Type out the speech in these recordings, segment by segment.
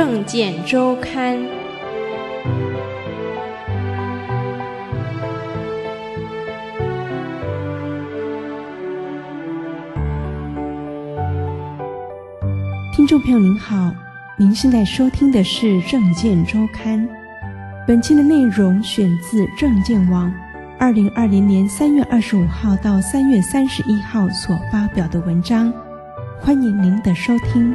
政见周刊》。 听众朋友您好，您现在收听的是《政见周刊》。本期的内容选自政见网2020年3月25号到3月31号所发表的文章，欢迎您的收听。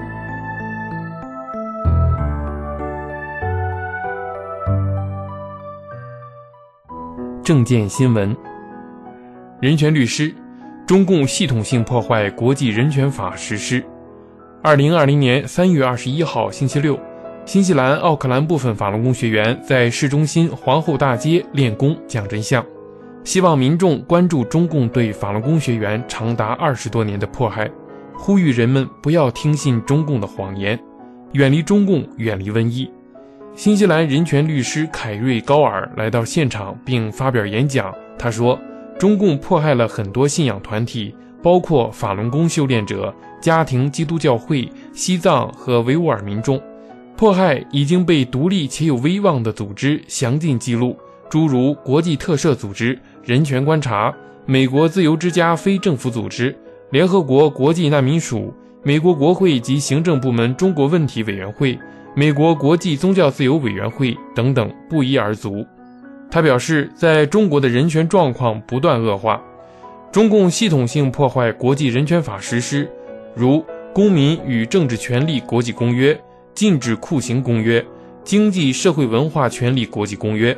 政见新闻：人权律师，中共系统性破坏国际人权法实施。2020年3月21号星期六，新西兰奥克兰部分法轮功学员在市中心皇后大街练功讲真相，希望民众关注中共对法轮功学员长达20多年的迫害，呼吁人们不要听信中共的谎言，远离中共，远离瘟疫。新西兰人权律师凯瑞·高尔来到现场并发表演讲，他说，中共迫害了很多信仰团体，包括法轮功修炼者、家庭基督教会、西藏和维吾尔民众。迫害已经被独立且有威望的组织详尽记录，诸如国际特赦组织、人权观察、美国自由之家非政府组织、联合国国际难民署、美国国会及行政部门中国问题委员会、美国国际宗教自由委员会等等，不一而足。他表示，在中国的人权状况不断恶化，中共系统性破坏国际人权法实施，如《公民与政治权利国际公约》、《禁止酷刑公约》、《经济社会文化权利国际公约》。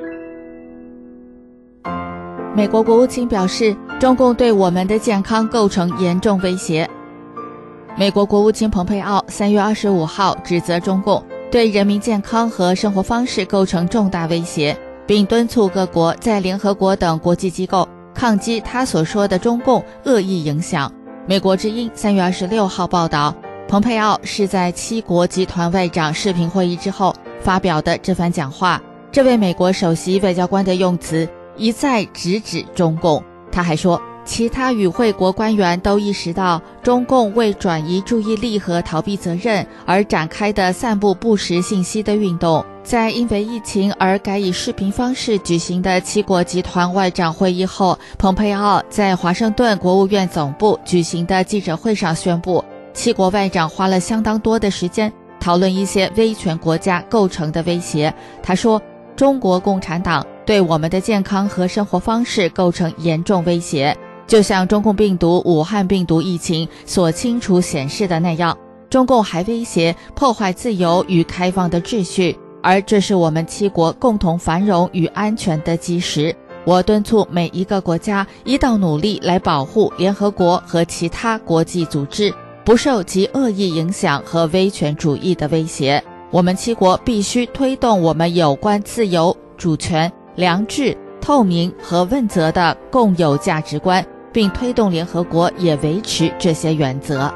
美国国务卿表示，中共对我们的健康构成严重威胁。美国国务卿蓬佩奥3月25号指责中共对人民健康和生活方式构成重大威胁，并敦促各国在联合国等国际机构抗击他所说的中共恶意影响。美国之音3月26号报道，蓬佩奥是在7国集团外长视频会议之后发表的这番讲话。这位美国首席外交官的用词一再直指中共。他还说，其他与会国官员都意识到，中共为转移注意力和逃避责任而展开的散布不实信息的运动，在因为疫情而改以视频方式举行的7国集团外长会议后，蓬佩奥在华盛顿国务院总部举行的记者会上宣布，7国外长花了相当多的时间讨论一些威权国家构成的威胁。他说，中国共产党对我们的健康和生活方式构成严重威胁，就像中共病毒武汉病毒疫情所清楚显示的那样，中共还威胁破坏自由与开放的秩序，而这是我们7国共同繁荣与安全的基石。我敦促每一个国家一道努力来保护联合国和其他国际组织不受其恶意影响和威权主义的威胁。我们7国必须推动我们有关自由、主权、良知、透明和问责的共有价值观，并推动联合国也维持这些原则。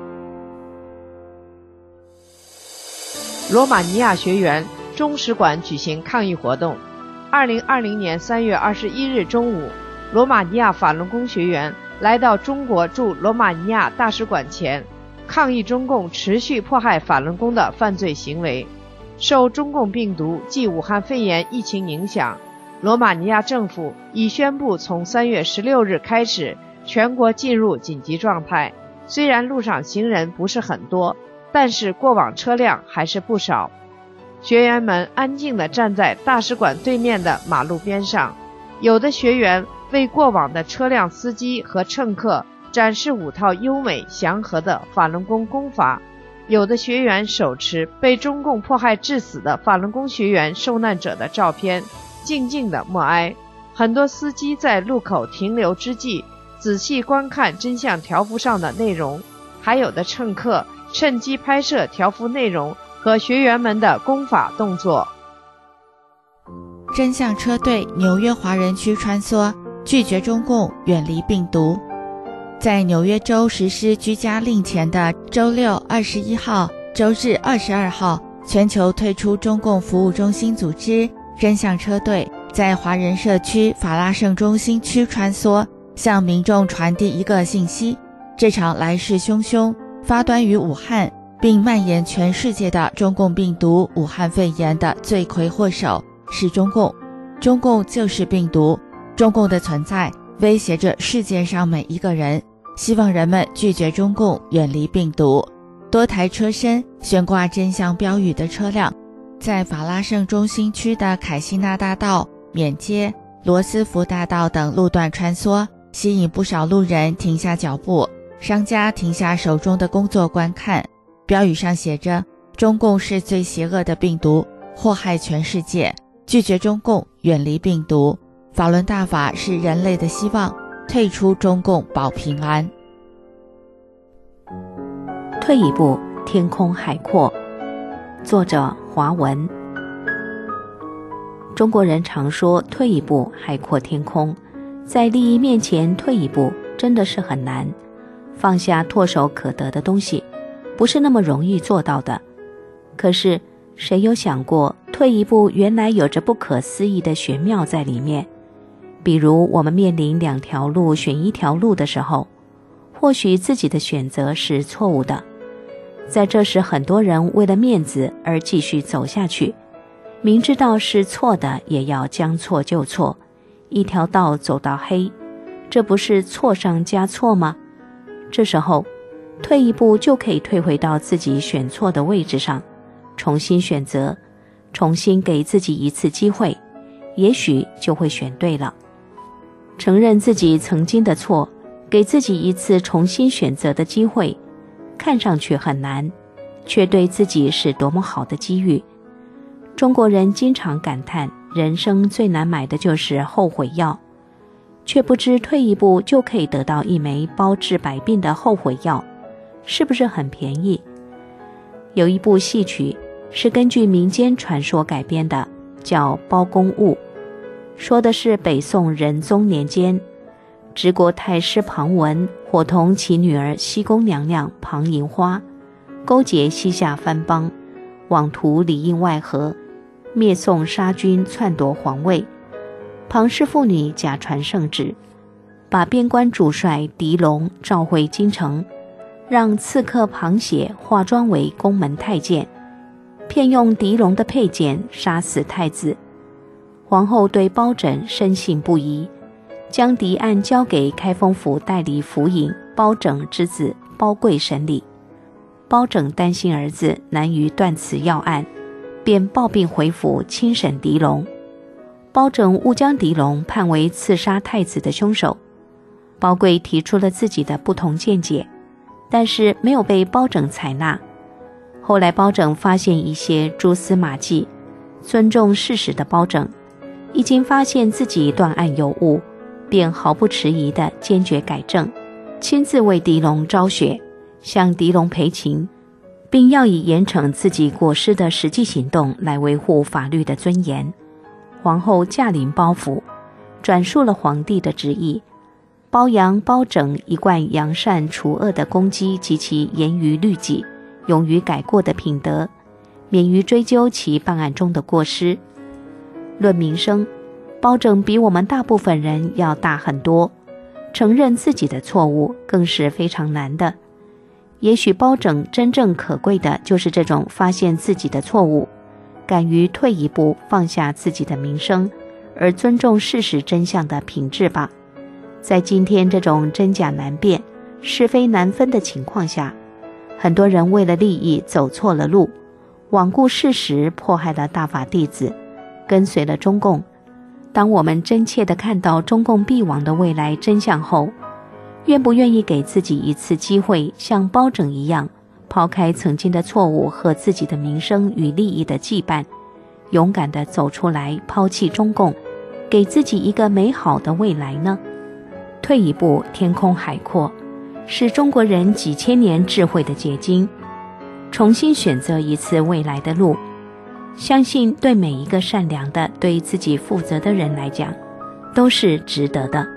罗马尼亚学员中使馆举行抗议活动。2020年3月21日中午，罗马尼亚法轮功学员来到中国驻罗马尼亚大使馆前，抗议中共持续迫害法轮功的犯罪行为。受中共病毒暨武汉肺炎疫情影响，罗马尼亚政府已宣布从3月16日开始全国进入紧急状态。虽然路上行人不是很多，但是过往车辆还是不少。学员们安静地站在大使馆对面的马路边上，有的学员为过往的车辆司机和乘客展示5套优美祥和的法轮功功法，有的学员手持被中共迫害致死的法轮功学员受难者的照片，静静地默哀。很多司机在路口停留之际仔细观看真相条幅上的内容，还有的乘客趁机拍摄条幅内容和学员们的功法动作。 真相车队纽约华人区穿梭，拒绝中共，远离病毒。在纽约州实施居家令前的周六21号、周日22号，全球退出中共服务中心组织真相车队在华人社区法拉盛中心区穿梭，向民众传递一个信息：这场来势汹汹、发端于武汉， 并蔓延全世界的中共病毒武汉肺炎的罪魁祸首是中共。中共就是病毒，中共的存在威胁着世界上每一个人，希望人们拒绝中共，远离病毒。多台车身悬挂真相标语的车辆在法拉盛中心区的凯西纳大道、缅街、罗斯福大道等路段穿梭，吸引不少路人停下脚步，商家停下手中的工作观看。标语上写着：中共是最邪恶的病毒，祸害全世界，拒绝中共，远离病毒。法轮大法是人类的希望，退出中共保平安。 退一步，天空海阔。作者华文。中国人常说退一步海阔天空，在利益面前退一步真的是很难，放下唾手可得的东西不是那么容易做到的。可是谁有想过，退一步原来有着不可思议的玄妙在里面。比如我们面临两条路选一条路的时候，或许自己的选择是错误的，在这时很多人为了面子而继续走下去，明知道是错的也要将错就错，一条道走到黑，这不是错上加错吗？这时候退一步就可以退回到自己选错的位置上，重新选择，重新给自己一次机会，也许就会选对了。承认自己曾经的错，给自己一次重新选择的机会，看上去很难，却对自己是多么好的机遇。中国人经常感叹人生最难买的就是后悔药，却不知退一步就可以得到一枚包治百病的后悔药，是不是很便宜？有一部戏曲是根据民间传说改编的，叫《包公误》，说的是北宋仁宗年间，治国太师庞文伙同其女儿西宫娘娘庞银花，勾结西夏藩邦，妄图里应外合，灭宋杀军，篡夺皇位。庞氏妇女假传圣旨，把边关主帅狄龙召回京城，让刺客庞写化妆为宫门太监，骗用狄龙的佩剑杀死太子。皇后对包拯深信不疑，将敌案交给开封府代理府尹包拯之子包贵审理。包拯担心儿子难于断此要案，便抱病回府亲审狄龙。包拯误将狄龙判为刺杀太子的凶手。包贵提出了自己的不同见解，但是没有被包拯采纳。后来包拯发现一些蛛丝马迹，尊重事实的包拯一经发现自己断案有误，便毫不迟疑地坚决改正，亲自为狄龙昭雪，向狄龙赔情，并要以严惩自己过失的实际行动来维护法律的尊严。皇后驾临包府，转述了皇帝的旨意，褒扬包拯一贯扬善除恶的功绩及其严于律己、勇于改过的品德，免于追究其办案中的过失。论名声，包拯比我们大部分人要大很多，承认自己的错误更是非常难的。也许包拯真正可贵的就是这种发现自己的错误，敢于退一步放下自己的名声，而尊重事实真相的品质吧。在今天这种真假难辨、是非难分的情况下，很多人为了利益走错了路，罔顾事实，迫害了大法弟子，跟随了中共。当我们真切地看到中共必亡的未来真相后，愿不愿意给自己一次机会，像包拯一样，抛开曾经的错误和自己的名声与利益的羁绊，勇敢地走出来，抛弃中共，给自己一个美好的未来呢？退一步，天空海阔，是中国人几千年智慧的结晶。重新选择一次未来的路，相信对每一个善良的、对自己负责的人来讲，都是值得的。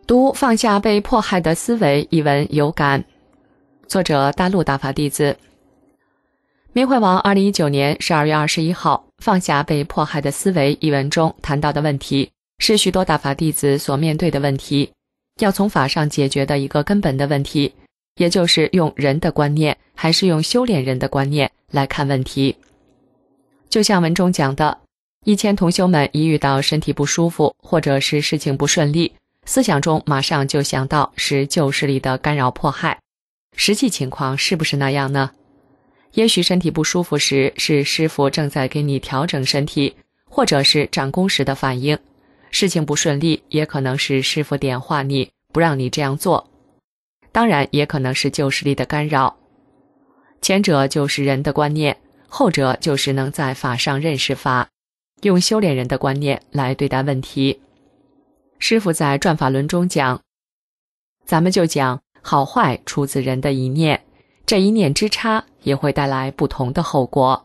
读放下被迫害的思维一文有感。作者大陆大法弟子。明慧网2019年12月21号放下被迫害的思维一文中谈到的问题，是许多大法弟子所面对的问题，要从法上解决的一个根本的问题，也就是用人的观念还是用修炼人的观念来看问题。就像文中讲的，以前同修们一遇到身体不舒服或者是事情不顺利，思想中马上就想到是旧势力的干扰迫害，实际情况是不是那样呢？也许身体不舒服时是师父正在给你调整身体，或者是长工时的反应，事情不顺利也可能是师父点化你，不让你这样做，当然也可能是旧势力的干扰。前者就是人的观念，后者就是能在法上认识法，用修炼人的观念来对待问题。师父在转法轮中讲，咱们就讲好坏出自人的一念，这一念之差也会带来不同的后果。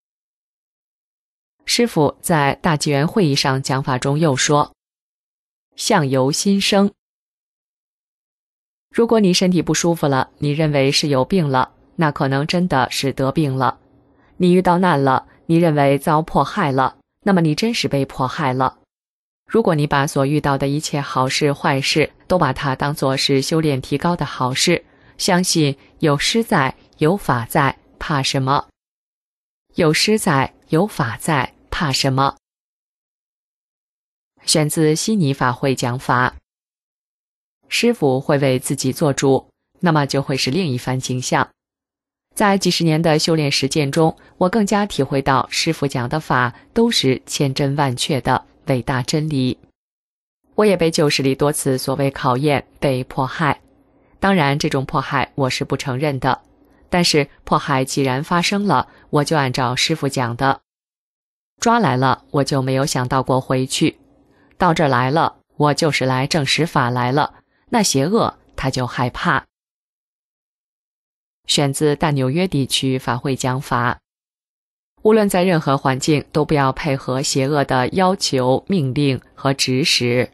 师父在大纪元会议上讲法中又说，相由心生。如果你身体不舒服了，你认为是有病了，那可能真的是得病了。你遇到难了，你认为遭迫害了，那么你真是被迫害了。如果你把所遇到的一切好事坏事都把它当作是修炼提高的好事，相信有师在，有法在，怕什么？有师在，有法在，怕什么？选自悉尼法会讲法。师父会为自己做主，那么就会是另一番景象。在几十年的修炼实践中，我更加体会到师父讲的法都是千真万确的伟大真理。我也被旧势力多次所谓考验，被迫害。当然这种迫害我是不承认的，但是迫害既然发生了，我就按照师父讲的，抓来了我就没有想到过回去，到这儿来了我就是来证实法来了，那邪恶他就害怕。选自大纽约地区法会讲法。无论在任何环境，都不要配合邪恶的要求、命令和指使。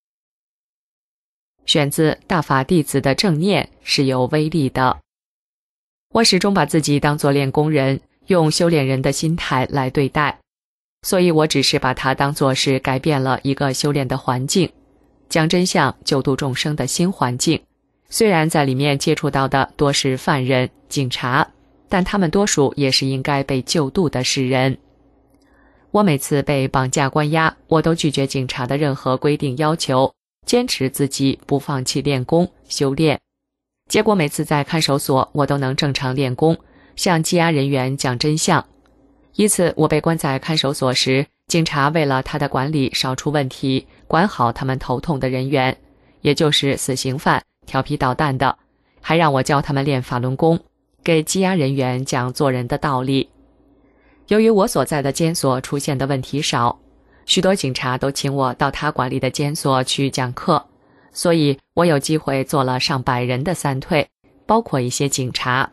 选自大法弟子的正念是有威力的。我始终把自己当作练功人，用修炼人的心态来对待，所以我只是把它当作是改变了一个修炼的环境，讲真相、救度众生的新环境。虽然在里面接触到的多是犯人、警察，但他们多数也是应该被救度的世人。我每次被绑架关押，我都拒绝警察的任何规定要求，坚持自己不放弃练功修炼。结果每次在看守所，我都能正常练功，向羁押人员讲真相。一次我被关在看守所时，警察为了他的管理少出问题，管好他们头痛的人员，也就是死刑犯、调皮捣蛋的，还让我教他们练法轮功，给羁押人员讲做人的道理。由于我所在的监所出现的问题少，许多警察都请我到他管理的监所去讲课，所以我有机会做了上百人的三退，包括一些警察。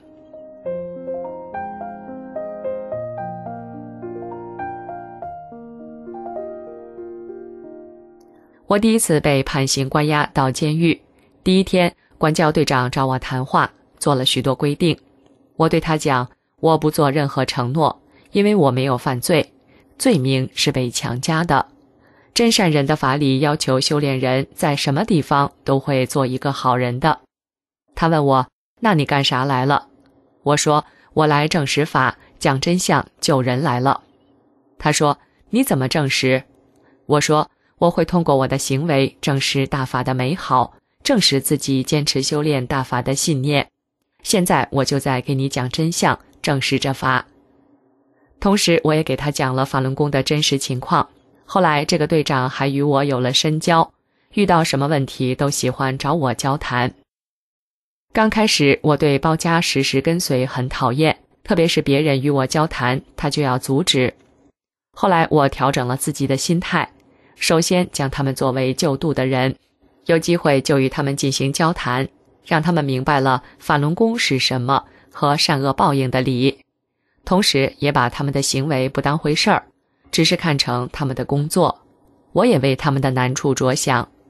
我第一次被判刑关押到监狱，第一天，管教队长找我谈话，做了许多规定。我对他讲，我不做任何承诺，因为我没有犯罪，罪名是被强加的。真善人的法理要求修炼人在什么地方都会做一个好人的。他问我，那你干啥来了？我说，我来证实法，讲真相，救人来了。他说，你怎么证实？我说，我会通过我的行为证实大法的美好，证实自己坚持修炼大法的信念。现在我就在给你讲真相，证实这法。同时我也给他讲了法轮功的真实情况。后来这个队长还与我有了深交，遇到什么问题都喜欢找我交谈。刚开始我对包家时时跟随很讨厌，特别是别人与我交谈，他就要阻止。后来我调整了自己的心态，首先将他们作为救度的人，有机会就与他们进行交谈，让他们明白了法轮功是什么和善恶报应的理，同时也把他们的行为不当回事儿，只是看成他们的工作。我也为他们的难处着想。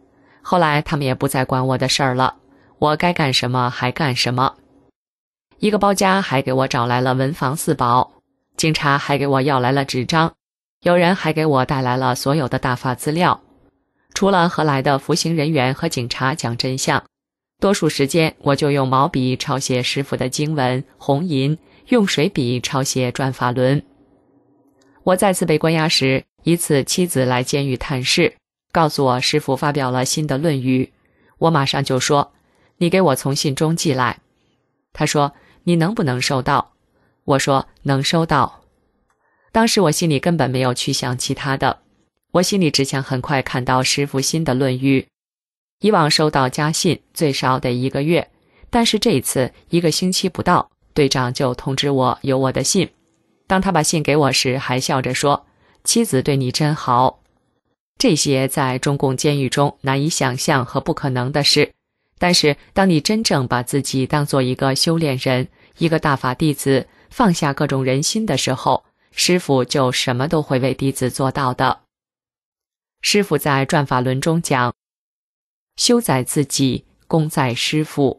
后来他们也不再管我的事儿了，我该干什么还干什么。一个包家还给我找来了文房四宝，警察还给我要来了纸张，有人还给我带来了所有的大法资料。除了和来的服刑人员和警察讲真相，多数时间我就用毛笔抄写师父的经文红银，用水笔抄写转法轮。我再次被关押时，一次妻子来监狱探视，告诉我师父发表了新的论语。我马上就说，你给我从信中寄来。他说，你能不能收到？我说，能收到。当时我心里根本没有去想其他的，我心里只想很快看到师父新的论语。以往收到家信最少得1个月，但是这一次1个星期不到，队长就通知我有我的信。当他把信给我时，还笑着说，妻子对你真好。这些在中共监狱中难以想象和不可能的事，但是当你真正把自己当作一个修炼人，一个大法弟子，放下各种人心的时候，师父就什么都会为弟子做到的。师父在转法轮中讲，修在自己，功在师父。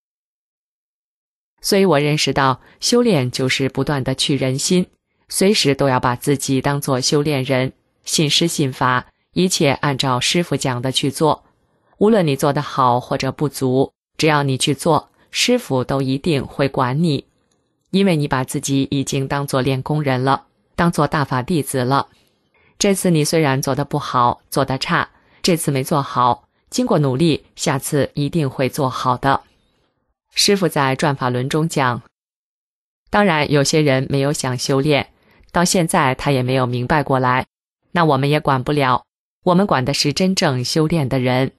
所以我认识到，修炼就是不断地去人心，随时都要把自己当作修炼人，信师信法，一切按照师父讲的去做。无论你做得好或者不足，只要你去做，师父都一定会管你，因为你把自己已经当作练功人了，当作大法弟子了。这次你虽然做得不好，做得差，这次没做好，经过努力，下次一定会做好的。师父在转法轮中讲，当然有些人没有想修炼，到现在他也没有明白过来，那我们也管不了，我们管的是真正修炼的人。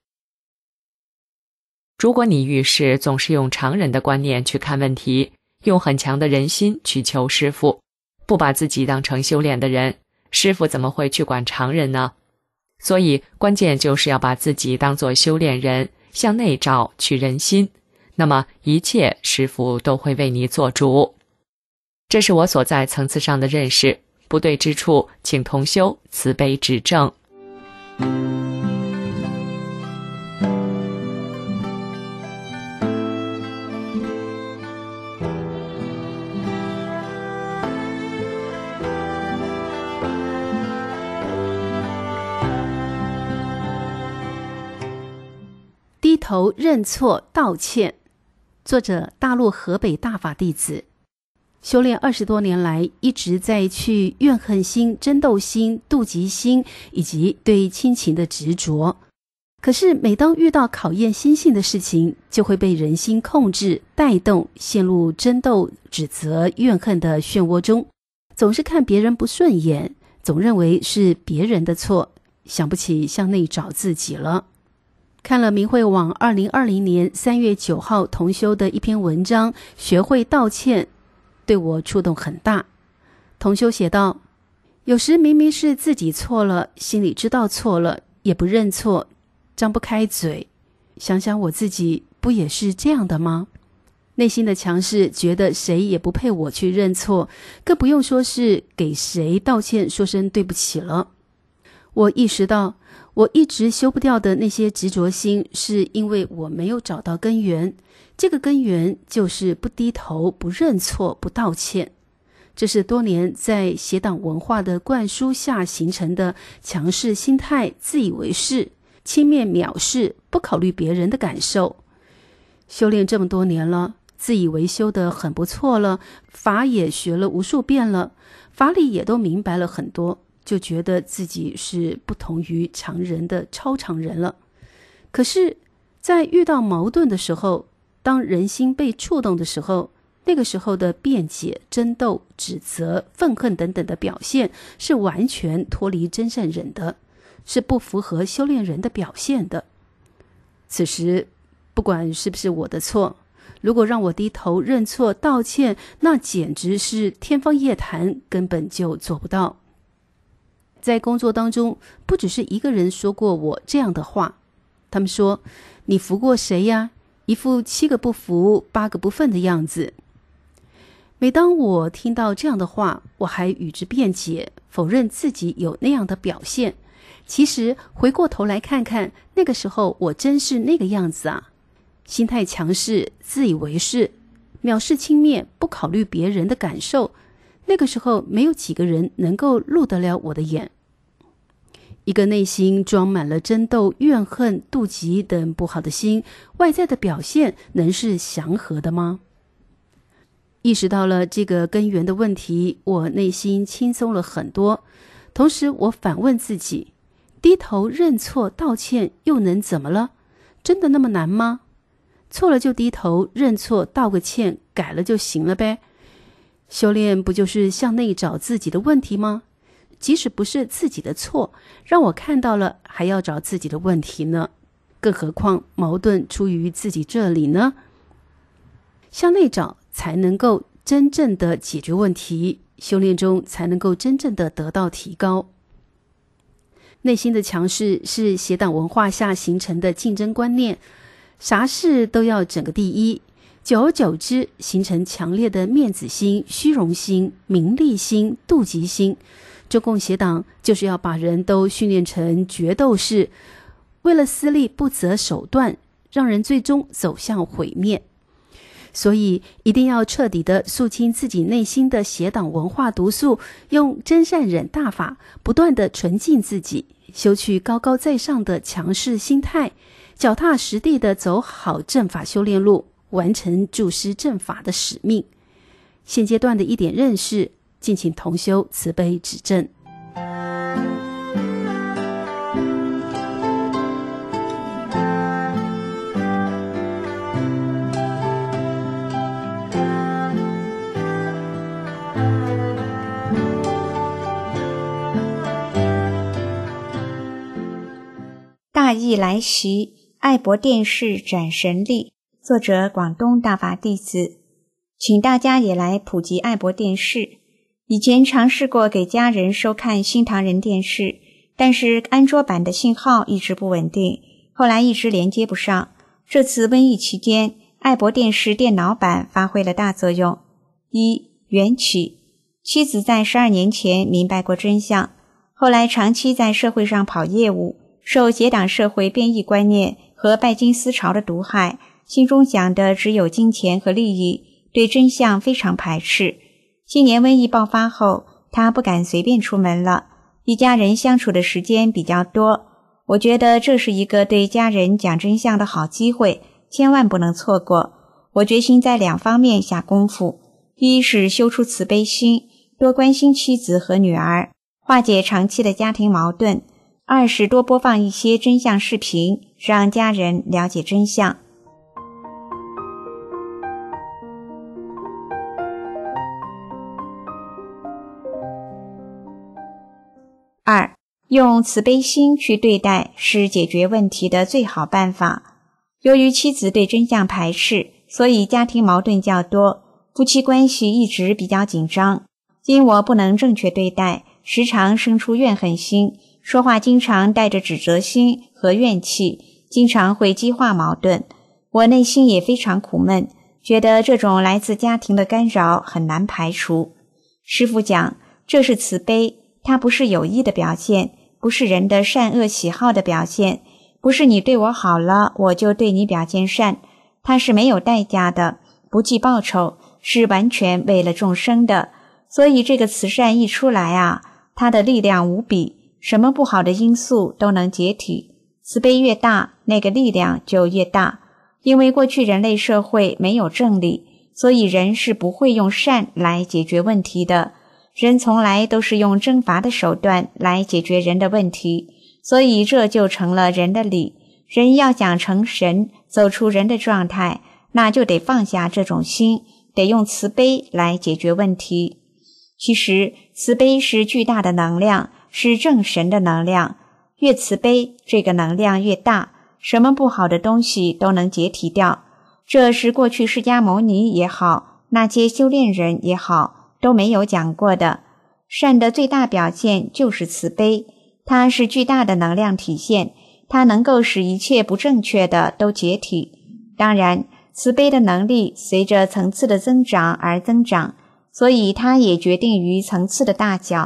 如果你遇事总是用常人的观念去看问题，用很强的人心去求师父，不把自己当成修炼的人，师父怎么会去管常人呢？所以关键就是要把自己当作修炼人，向内找，去人心，那么一切师父都会为你做主。这是我所在层次上的认识，不对之处请同修慈悲指正。 低头认错道歉，作者大陆河北大法弟子，修炼20多年来，一直在去怨恨心、争斗心、妒忌心以及对亲情的执着。可是每当遇到考验心性的事情，就会被人心控制、带动，陷入争斗、指责、怨恨的漩涡中，总是看别人不顺眼，总认为是别人的错，想不起向内找自己了。看了明慧网2020年3月9号同修的一篇文章，学会道歉，对我触动很大。同修写道，有时明明是自己错了，心里知道错了，也不认错，张不开嘴。想想我自己不也是这样的吗？内心的强势，觉得谁也不配我去认错，更不用说是给谁道歉说声对不起了。我意识到我一直修不掉的那些执着心，是因为我没有找到根源。这个根源就是不低头、不认错、不道歉。这是多年在邪党文化的灌输下形成的强势心态，自以为是，轻蔑藐视，不考虑别人的感受。修炼这么多年了，自以为修得很不错了，法也学了无数遍了，法理也都明白了很多，就觉得自己是不同于常人的超常人了。可是在遇到矛盾的时候，当人心被触动的时候，那个时候的辩解、争斗、指责、愤恨等等的表现，是完全脱离真善忍的，是不符合修炼人的表现的。此时不管是不是我的错，如果让我低头认错道歉，那简直是天方夜谭，根本就做不到。在工作当中，不只是一个人说过我这样的话，他们说，你服过谁呀？一副7个不服8个不忿的样子。每当我听到这样的话，我还与之辩解，否认自己有那样的表现， 其实回过头来看看，那个时候我真是那个样子啊，心态强势，自以为是，藐视轻蔑，不考虑别人的感受。那个时候没有几个人能够入得了我的眼。一个内心装满了争斗、怨恨、妒忌等不好的心，外在的表现能是祥和的吗？意识到了这个根源的问题，我内心轻松了很多。同时我反问自己，低头认错道歉又能怎么了？真的那么难吗？错了就低头认错道个歉，改了就行了呗。修炼不就是向内找自己的问题吗？即使不是自己的错，让我看到了还要找自己的问题呢，更何况矛盾出于自己这里呢？向内找才能够真正的解决问题，修炼中才能够真正的得到提高。内心的强势是邪党文化下形成的竞争观念，啥事都要整个第一，久而久之形成强烈的面子心、虚荣心、名利心、妒忌心。中共邪党就是要把人都训练成决斗士，为了私利不择手段，让人最终走向毁灭。所以一定要彻底的肃清自己内心的邪党文化毒素，用真善忍大法不断的纯净自己，修去高高在上的强势心态，脚踏实地的走好正法修炼路，完成助师正法的使命。现阶段的一点认识，敬请同修慈悲指正。 大义来袭，爱博电视展神力，作者广东大法弟子。请大家也来普及爱博电视。以前尝试过给家人收看新唐人电视，但是安卓版的信号一直不稳定，后来一直连接不上。这次瘟疫期间，爱博电视电脑版发挥了大作用。一、缘起。妻子在12年前明白过真相，后来长期在社会上跑业务，受邪党社会变异观念和拜金思潮的毒害，心中想的只有金钱和利益，对真相非常排斥。今年瘟疫爆发后，他不敢随便出门了，一家人相处的时间比较多。我觉得这是一个对家人讲真相的好机会，千万不能错过。我决心在2方面下功夫，一是修出慈悲心，多关心妻子和女儿，化解长期的家庭矛盾；二是多播放一些真相视频，让家人了解真相。二，用慈悲心去对待是解决问题的最好办法。由于妻子对真相排斥，所以家庭矛盾较多，夫妻关系一直比较紧张。因我不能正确对待，时常生出怨恨心，说话经常带着指责心和怨气，经常会激化矛盾。我内心也非常苦闷，觉得这种来自家庭的干扰很难排除。师父讲，这是慈悲，它不是有意的表现，不是人的善恶喜好的表现，不是你对我好了，我就对你表现善，它是没有代价的，不计报酬，是完全为了众生的。所以这个慈善一出来啊，它的力量无比，什么不好的因素都能解体。慈悲越大，那个力量就越大。因为过去人类社会没有正理，所以人是不会用善来解决问题的。人从来都是用征伐的手段来解决人的问题，所以这就成了人的理。人要想成神，走出人的状态，那就得放下这种心，得用慈悲来解决问题。其实慈悲是巨大的能量，是正神的能量，越慈悲这个能量越大，什么不好的东西都能解体掉。这是过去释迦牟尼也好，那些修炼人也好，都没有讲过的。善的最大表现就是慈悲，它是巨大的能量体现，它能够使一切不正确的都解体。当然，慈悲的能力随着层次的增长而增长，所以它也决定于层次的大小。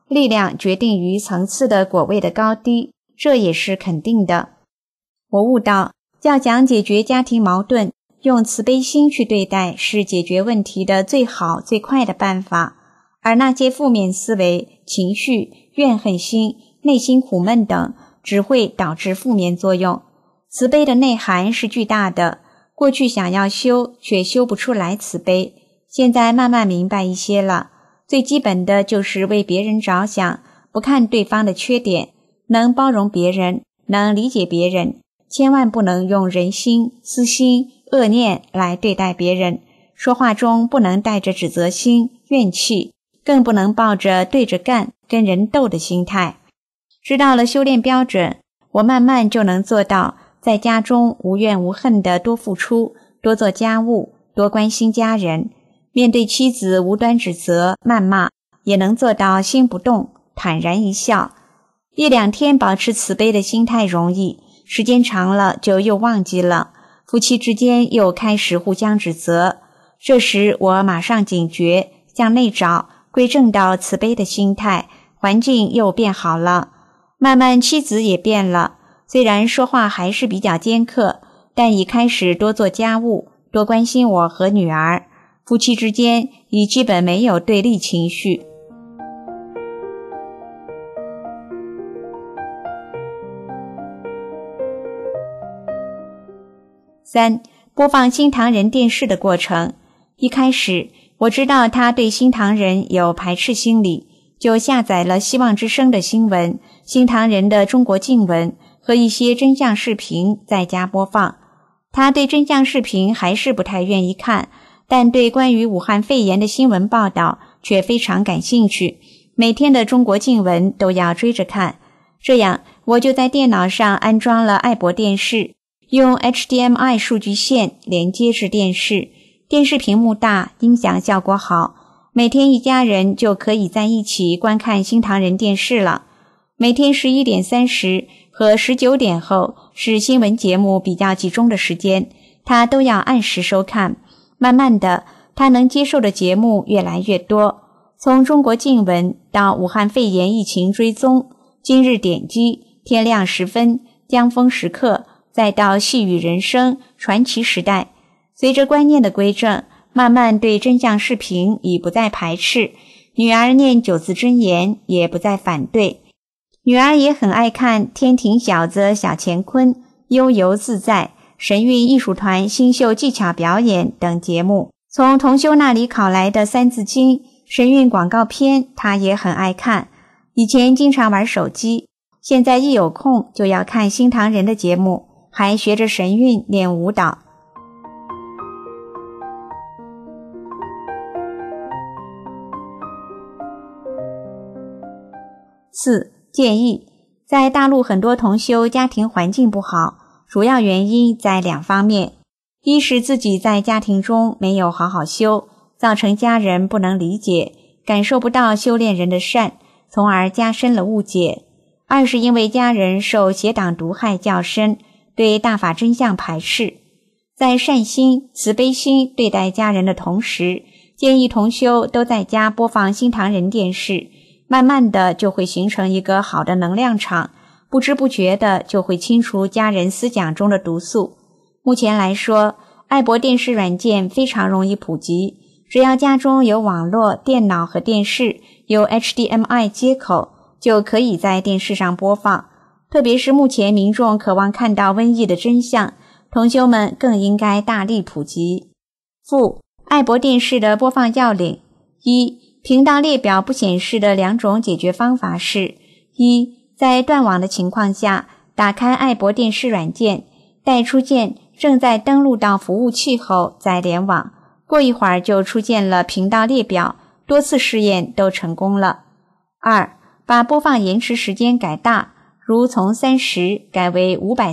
力量决定于层次的果位的高低，这也是肯定的。我悟到，要讲解决家庭矛盾，用慈悲心去对待是解决问题的最好最快的办法，而那些负面思维、情绪、怨恨心、内心苦闷等只会导致负面作用。慈悲的内涵是巨大的，过去想要修却修不出来慈悲，现在慢慢明白一些了。最基本的就是为别人着想，不看对方的缺点，能包容别人，能理解别人，千万不能用人心、私心、恶念来对待别人，说话中不能带着指责心、怨气，更不能抱着对着干、跟人斗的心态。知道了修炼标准，我慢慢就能做到在家中无怨无恨地多付出，多做家务，多关心家人，面对妻子无端指责、谩骂，也能做到心不动，坦然一笑。一两天保持慈悲的心态容易，时间长了就又忘记了，夫妻之间又开始互相指责。这时我马上警觉，向内找，归正到慈悲的心态，环境又变好了。慢慢妻子也变了，虽然说话还是比较尖刻，但已开始多做家务，多关心我和女儿，夫妻之间已基本没有对立情绪。3. 播放新唐人电视的过程。一开始我知道他对新唐人有排斥心理，就下载了希望之声的新闻、新唐人的中国静文和一些真相视频在家播放。他对真相视频还是不太愿意看，但对关于武汉肺炎的新闻报道却非常感兴趣，每天的中国静文都要追着看。这样我就在电脑上安装了爱博电视，用 HDMI 数据线连接至电视，电视屏幕大，音响效果好，每天一家人就可以在一起观看新唐人电视了。每天11点30和19点后是新闻节目比较集中的时间，他都要按时收看。慢慢的，他能接受的节目越来越多，从中国静文到武汉肺炎疫情追踪、今日点击、天亮时分、江风时刻，再到细语人生、传奇时代。随着观念的归正，慢慢对真相视频已不再排斥，女儿念9字真言也不再反对。女儿也很爱看天庭小子小乾坤、悠游自在、神韵艺术团新秀技巧表演等节目。从同修那里考来的三字经、神韵广告片她也很爱看。以前经常玩手机，现在一有空就要看新唐人的节目，还学着神韵练舞蹈。4. 建议，在大陆很多同修家庭环境不好，主要原因在2方面。一是自己在家庭中没有好好修，造成家人不能理解，感受不到修炼人的善，从而加深了误解。二是因为家人受邪党毒害较深，对大法真相排斥。在善心、慈悲心对待家人的同时，建议同修都在家播放新唐人电视，慢慢的就会形成一个好的能量场，不知不觉的就会清除家人思想中的毒素。目前来说，爱博电视软件非常容易普及，只要家中有网络、电脑和电视，有 HDMI 接口，就可以在电视上播放。特别是目前民众渴望看到瘟疫的真相，同修们更应该大力普及。附爱博电视的播放要领：一、频道列表不显示的2种解决方法是：一、在断网的情况下，打开爱博电视软件，待出现正在登录到服务器后再联网，过一会儿就出现了频道列表，多次试验都成功了。2、把播放延迟时间改大，如从30改为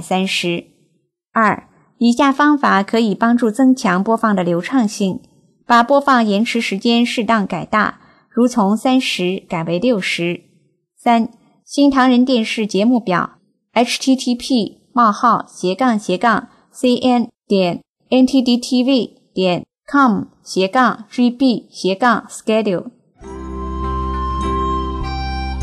530。2、以下方法可以帮助增强播放的流畅性，把播放延迟时间适当改大，如从30改为60。3、新唐人电视节目表 http://cn.ntdtv.com/gb/schedule。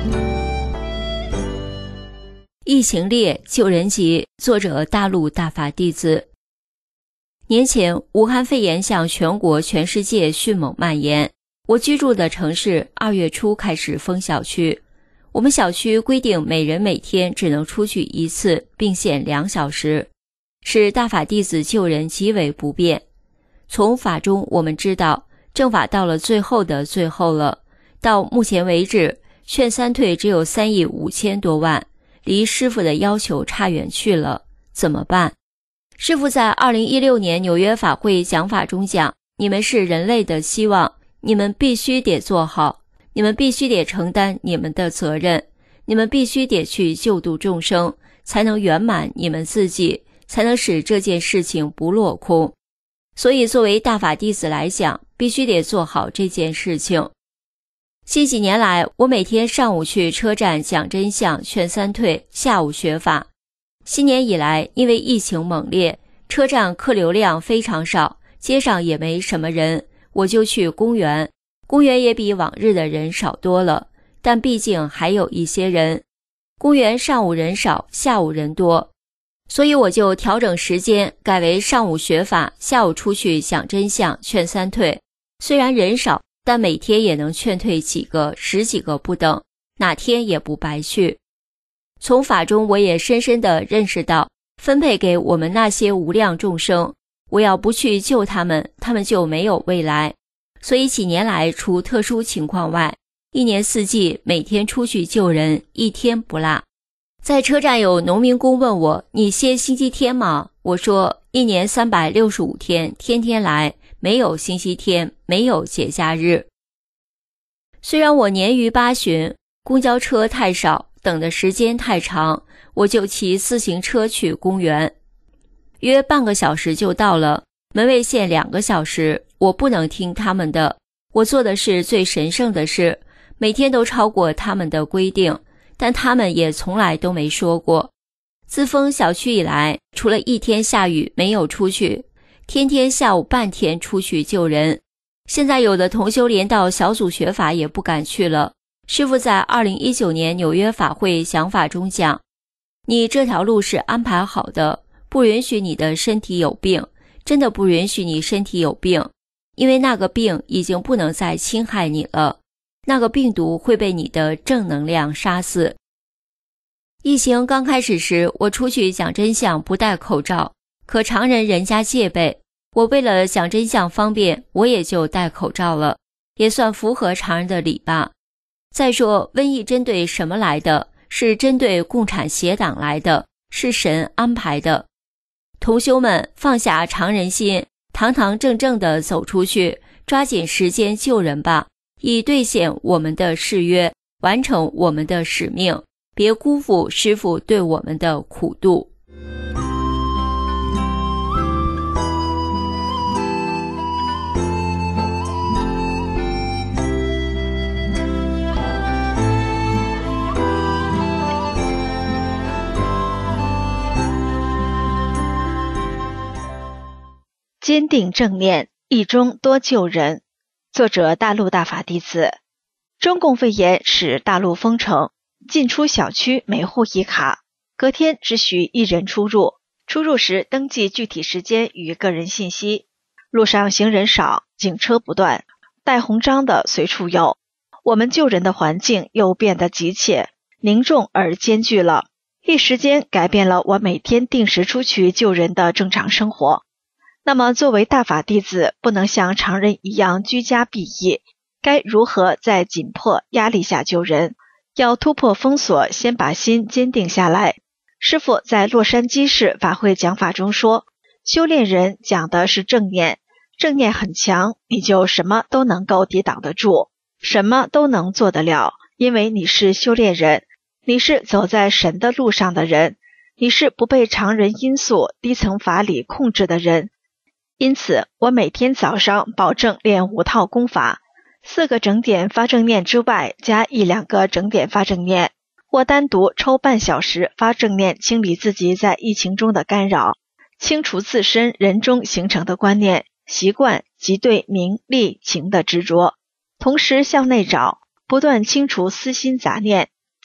疫情列救人集，作者大陆大法弟子。年前，武汉肺炎向全国全世界迅猛蔓延，我居住的城市2月初开始封小区。我们小区规定每人每天只能出去1次，并限2小时，使大法弟子救人极为不便。从法中我们知道，正法到了最后的最后了，到目前为止，劝三退只有3亿5千多万，离师父的要求差远去了，怎么办？师父在2016年纽约法会讲法中讲，你们是人类的希望，你们必须得做好，你们必须得承担你们的责任，你们必须得去救度众生，才能圆满你们自己，才能使这件事情不落空。所以作为大法弟子来讲，必须得做好这件事情。近几年来，我每天上午去车站讲真相劝三退，下午学法。新年以来，因为疫情猛烈，车站客流量非常少，街上也没什么人，我就去公园。公园也比往日的人少多了，但毕竟还有一些人。公园上午人少，下午人多，所以我就调整时间，改为上午学法，下午出去讲真相劝三退。虽然人少，但每天也能劝退几个、10几个不等，哪天也不白去。从法中我也深深地认识到，分配给我们那些无量众生，我要不去救他们，他们就没有未来。所以几年来，除特殊情况外，1年4季每天出去救人，1天不落。在车站有农民工问我，你歇星期天吗？我说1年365天，天天来，没有星期天，没有节假日。虽然我年逾8旬，公交车太少，等的时间太长，我就骑自行车去公园，约半个小时就到了，门卫限2个小时，我不能听他们的，我做的是最神圣的事，每天都超过他们的规定，但他们也从来都没说过。自封小区以来，除了1天下雨没有出去，天天下午半天出去救人。现在有的同修连到小组学法也不敢去了。师父在2019年纽约法会讲法中讲，你这条路是安排好的，不允许你的身体有病，真的不允许你身体有病，因为那个病已经不能再侵害你了，那个病毒会被你的正能量杀死。疫情刚开始时，我出去讲真相不戴口罩，可常人家戒备，我为了讲真相方便，我也就戴口罩了，也算符合常人的礼吧。再说，瘟疫针对什么来的？是针对共产邪党来的，是神安排的。同修们放下常人心，堂堂正正地走出去，抓紧时间救人吧，以兑现我们的誓约，完成我们的使命，别辜负师父对我们的苦度。 坚定正念，一中多救人。作者大陆大法弟子。中共肺炎使大陆封城，进出小区每户一卡，隔天只许1人出入，出入时登记具体时间与个人信息。路上行人少，警车不断，带红章的随处有。我们救人的环境又变得急切、凝重而艰巨了，一时间改变了我每天定时出去救人的正常生活。那么作为大法弟子，不能像常人一样居家避疫，该如何在紧迫压力下救人？要突破封锁，先把心坚定下来。师父在洛杉矶市法会讲法中说，修炼人讲的是正念，正念很强，你就什么都能够抵挡得住，什么都能做得了，因为你是修炼人，你是走在神的路上的人，你是不被常人因素、低层法理控制的人。因此，我每天早上保证练5套功法，4个整点发正念之外，加1-2个整点发正念，或单独抽半小时发正念，清理自己在疫情中的干扰，清除自身人中形成的观念、习惯及对名利情的执着，同时向内找，不断清除私心杂念，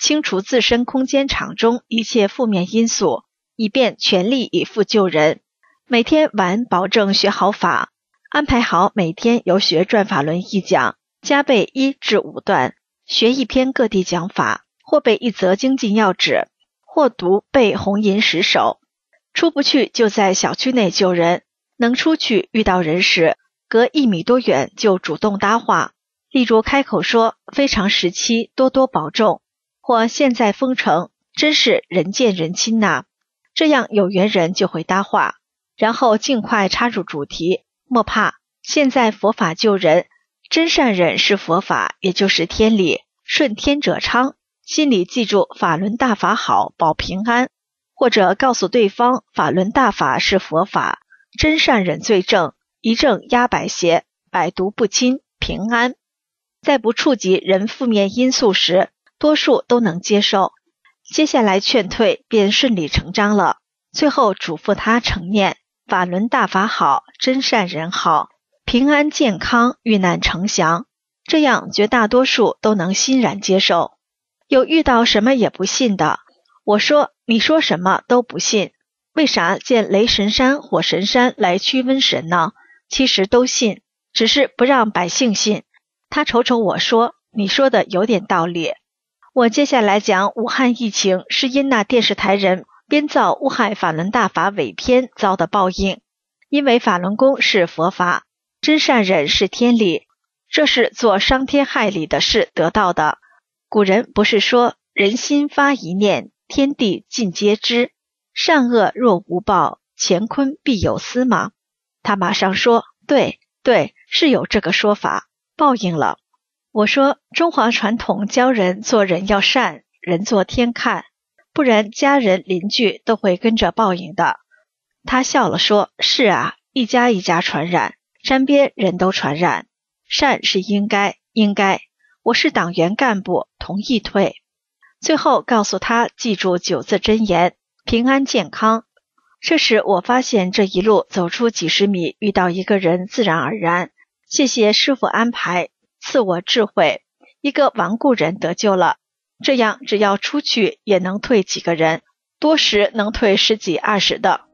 清除自身空间场中一切负面因素，以便全力以赴救人。每天晚保证学好法，安排好每天有学转法轮一讲，加备1至5段，学一篇各地讲法，或背一则精进要旨，或读背红银10首。出不去就在小区内救人，能出去遇到人时，隔1米多远就主动搭话，例如开口说非常时期多多保重，或现在封城真是人见人亲呐，这样有缘人就会搭话，然后尽快插入主题，莫怕，现在佛法救人，真善忍是佛法，也就是天理，顺天者昌，心里记住法轮大法好，保平安，或者告诉对方法轮大法是佛法，真善忍最正，一正压百邪，百毒不侵，平安。在不触及人负面因素时，多数都能接受，接下来劝退便顺理成章了。最后嘱咐他承念法轮大法好，真善人好，平安健康，遇难成祥，这样绝大多数都能欣然接受。有遇到什么也不信的，我说你说什么都不信，为啥见雷神山火神山来驱瘟神呢？其实都信，只是不让百姓信。他瞅瞅我说，你说的有点道理。我接下来讲武汉疫情是因那电视台人编造误害法轮大法伪片遭的报应，因为法轮功是佛法，真善忍是天理，这是做伤天害理的事得到的。古人不是说人心发一念，天地尽皆知，善恶若无报，乾坤必有私吗？他马上说对，是有这个说法，报应了。我说中华传统教人做人要善，人做天看，不然家人邻居都会跟着报应的。他笑了说，是啊，一家一家传染，山边人都传染，善是应该，我是党员干部，同意退。最后告诉他记住9字真言，平安健康。这时我发现这一路走出几十米，遇到一个人自然而然，谢谢师父安排，赐我智慧，一个顽固人得救了。这样只要出去也能退几个人，多时能退10几20的。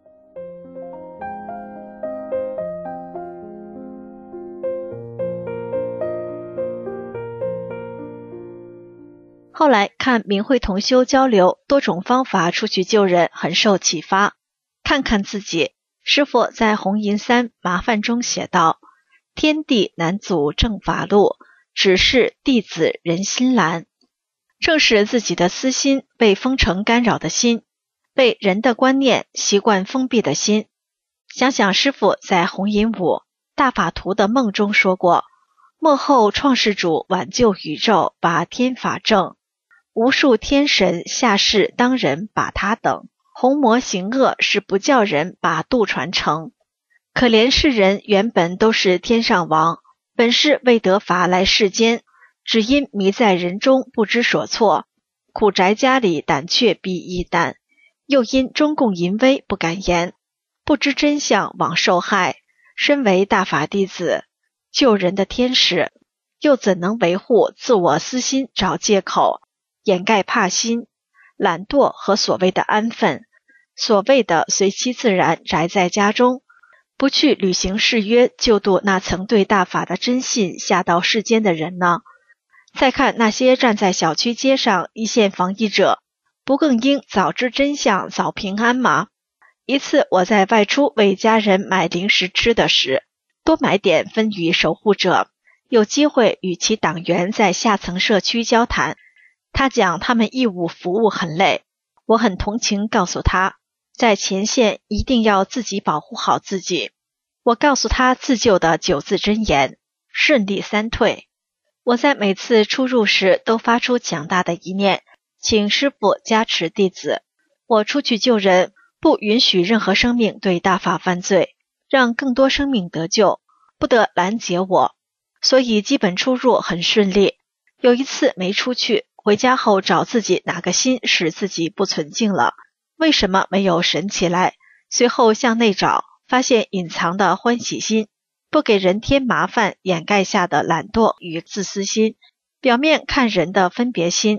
后来看明慧同修交流多种方法出去救人，很受启发。看看自己，师父在红银3麻烦中写道，天地难阻正法路，只是弟子人心懒。正是自己的私心被风尘干扰的心，被人的观念习惯封闭的心。想想师父在红银5大法图的梦中说过，末后创世主挽救宇宙，把天法正，无数天神下世当人把他等，红魔行恶是不叫人把道传承。可怜世人原本都是天上王，本是为得法来世间，只因迷在人中不知所措，苦宅家里胆怯必易胆，又因中共淫威不敢言，不知真相枉受害。身为大法弟子，救人的天使，又怎能维护自我私心找借口，掩盖怕心、懒惰和所谓的安分，所谓的随其自然宅在家中，不去履行誓约，救度那曾对大法的真信下到世间的人呢？再看那些站在小区街上一线防疫者，不更应早知真相早平安吗？一次我在外出为家人买零食吃的时，多买点分与守护者，有机会与其党员在下层社区交谈。他讲他们义务服务很累，我很同情，告诉他在前线一定要自己保护好自己。我告诉他自救的9字真言，顺利3退。我在每次出入时都发出强大的一念，请师父加持弟子，我出去救人，不允许任何生命对大法犯罪，让更多生命得救，不得拦截我。所以基本出入很顺利。有一次没出去，回家后找自己哪个心使自己不纯净了，为什么没有神起来？随后向内找，发现隐藏的欢喜心，不给人添麻烦掩盖下的懒惰与自私心，表面看人的分别心，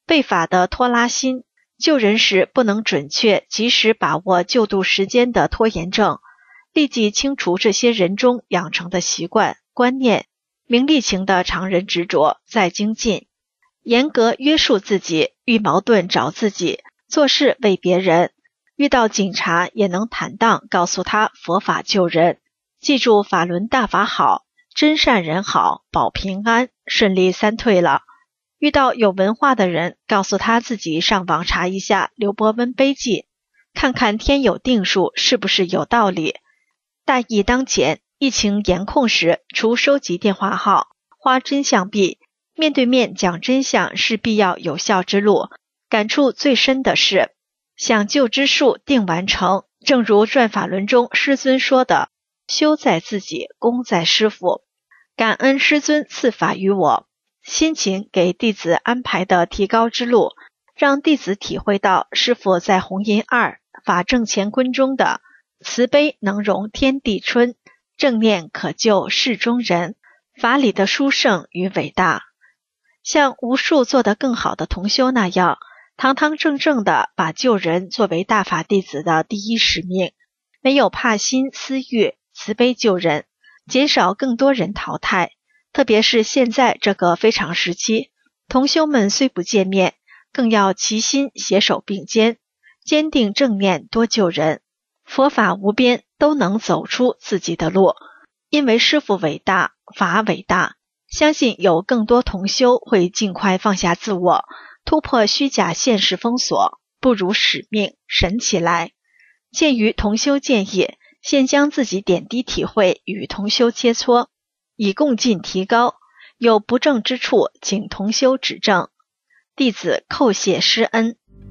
被法的拖拉心，救人时不能准确及时把握救度时间的拖延症，立即清除这些人中养成的习惯、观念、名利情的常人执着，再精进，严格约束自己，遇矛盾找自己，做事为别人，遇到警察也能坦荡告诉他佛法救人，记住法轮大法好，真善人好，保平安，顺利三退了。遇到有文化的人，告诉他自己上网查一下刘伯温碑记，看看天有定数是不是有道理。大疫当前，疫情严控时，除收集电话号、花真相币，面对面讲真相是必要有效之路。感触最深的是，想救之术定完成，正如转法轮中师尊说的，修在自己，功在师父。感恩师尊赐法于我，辛勤给弟子安排的提高之路，让弟子体会到师父在弘音二法正乾坤中的慈悲能容天地春，正念可救世中人，法理的殊胜与伟大。像无数做得更好的同修那样，堂堂正正地把救人作为大法弟子的第一使命，没有怕心私欲，慈悲救人，减少更多人淘汰。特别是现在这个非常时期，同修们虽不见面，更要齐心携手并肩，坚定正念，多救人。佛法无边，都能走出自己的路。因为师父伟大，法伟大，相信有更多同修会尽快放下自我，突破虚假现实封锁，不辱使命，神起来。鉴于同修建议，现将自己点滴体会与同修切磋，以共进提高，有不正之处，请同修指正。弟子叩谢师恩。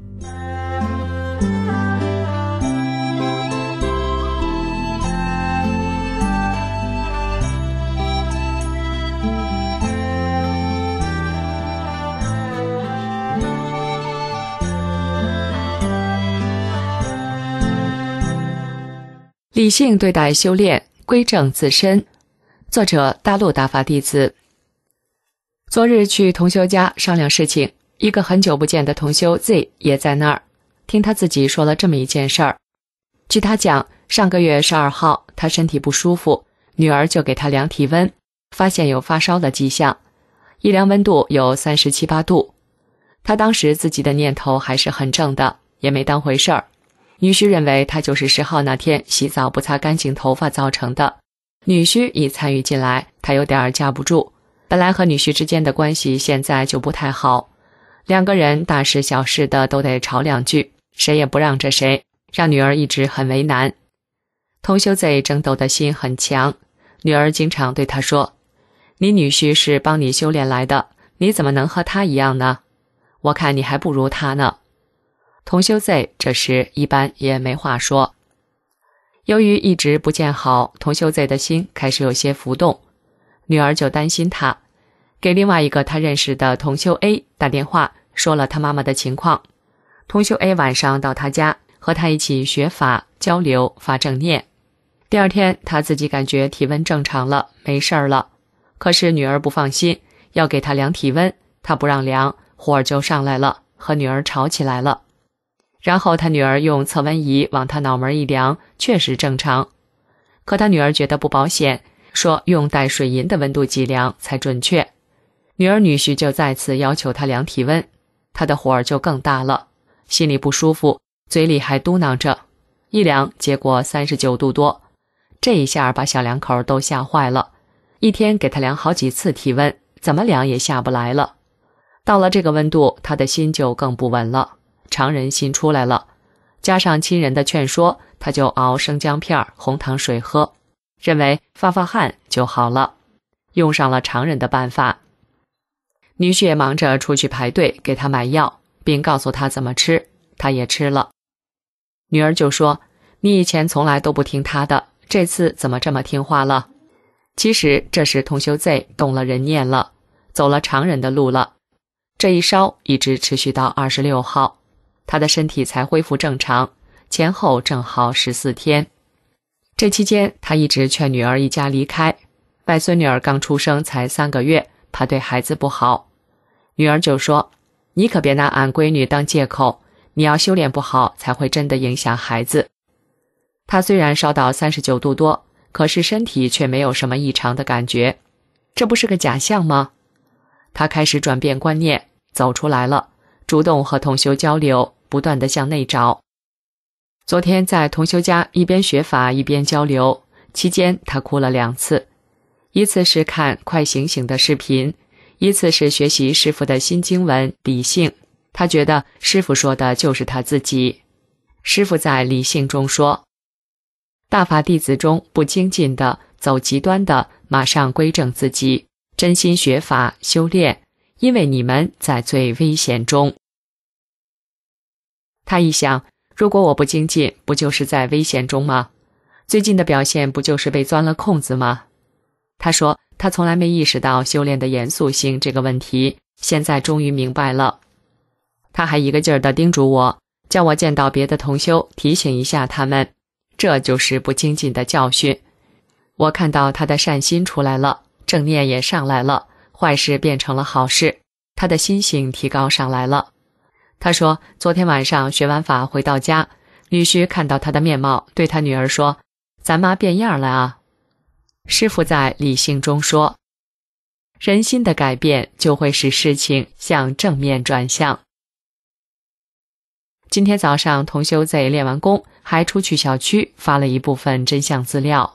理性对待修炼，归正自身。作者：大陆大法弟子。昨日去同修家商量事情，一个很久不见的同修 Z 也在那儿。听他自己说了这么一件事儿。据他讲，上个月12号他身体不舒服，女儿就给他量体温，发现有发烧的迹象，一量温度有37、8度。他当时自己的念头还是很正的，也没当回事儿。女婿认为他就是10号那天洗澡不擦干净头发造成的，女婿一参与进来，他有点架不住。本来和女婿之间的关系现在就不太好，两个人大事小事的都得吵两句，谁也不让着谁，让女儿一直很为难。同修贼争斗的心很强，女儿经常对他说：“你女婿是帮你修炼来的，你怎么能和他一样呢？我看你还不如他呢。”同修贼这时一般也没话说。由于一直不见好，同修贼的心开始有些浮动，女儿就担心他，给另外一个他认识的同修 A 打电话，说了他妈妈的情况。同修 A 晚上到他家，和他一起学法交流发正念。第二天他自己感觉体温正常了，没事儿了，可是女儿不放心，要给他量体温，他不让量，火就上来了，和女儿吵起来了。然后他女儿用测温仪往他脑门一量，确实正常。可他女儿觉得不保险，说用带水银的温度计量才准确。女儿女婿就再次要求他量体温，他的火就更大了，心里不舒服，嘴里还嘟囔着。一量结果39度多，这一下把小两口都吓坏了，一天给他量好几次体温，怎么量也下不来了。到了这个温度，他的心就更不稳了，常人心出来了，加上亲人的劝说，他就熬生姜片、红糖水喝，认为发发汗就好了，用上了常人的办法。女婿也忙着出去排队给他买药，并告诉他怎么吃，他也吃了。女儿就说：“你以前从来都不听他的，这次怎么这么听话了？”其实这是同修 Z 动了人念了，走了常人的路了。这一烧一直持续到26号，他的身体才恢复正常，前后正好14天。这期间他一直劝女儿一家离开，外孙女儿刚出生才3个月，怕对孩子不好。女儿就说：“ 你可别拿俺闺女当借口，你要修炼不好才会真的影响孩子。她虽然烧到39度多，可是身体却没有什么异常的感觉，这不是个假象吗？她开始转变观念，走出来了，主动和同修交流，不断地向内找。昨天在同修家一边学法一边交流，期间她哭了2次，一次是看快醒醒的视频，一次是学习师父的新经文理性。她觉得师父说的就是她自己。师父在理性中说，大法弟子中不精进的，走极端的，马上归正自己，真心学法修炼，因为你们在最危险中。他一想，如果我不精进，不就是在危险中吗？最近的表现不就是被钻了空子吗？他说他从来没意识到修炼的严肃性这个问题，现在终于明白了。他还一个劲儿地叮嘱我，叫我见到别的同修提醒一下他们，这就是不精进的教训。我看到他的善心出来了，正念也上来了，坏事变成了好事，他的心性提高上来了。他说昨天晚上学完法回到家，女婿看到他的面貌，对他女儿说，咱妈变样了啊。师父在理性中说，人心的改变就会使事情向正面转向。今天早上同修在练完功，还出去小区发了一部分真相资料。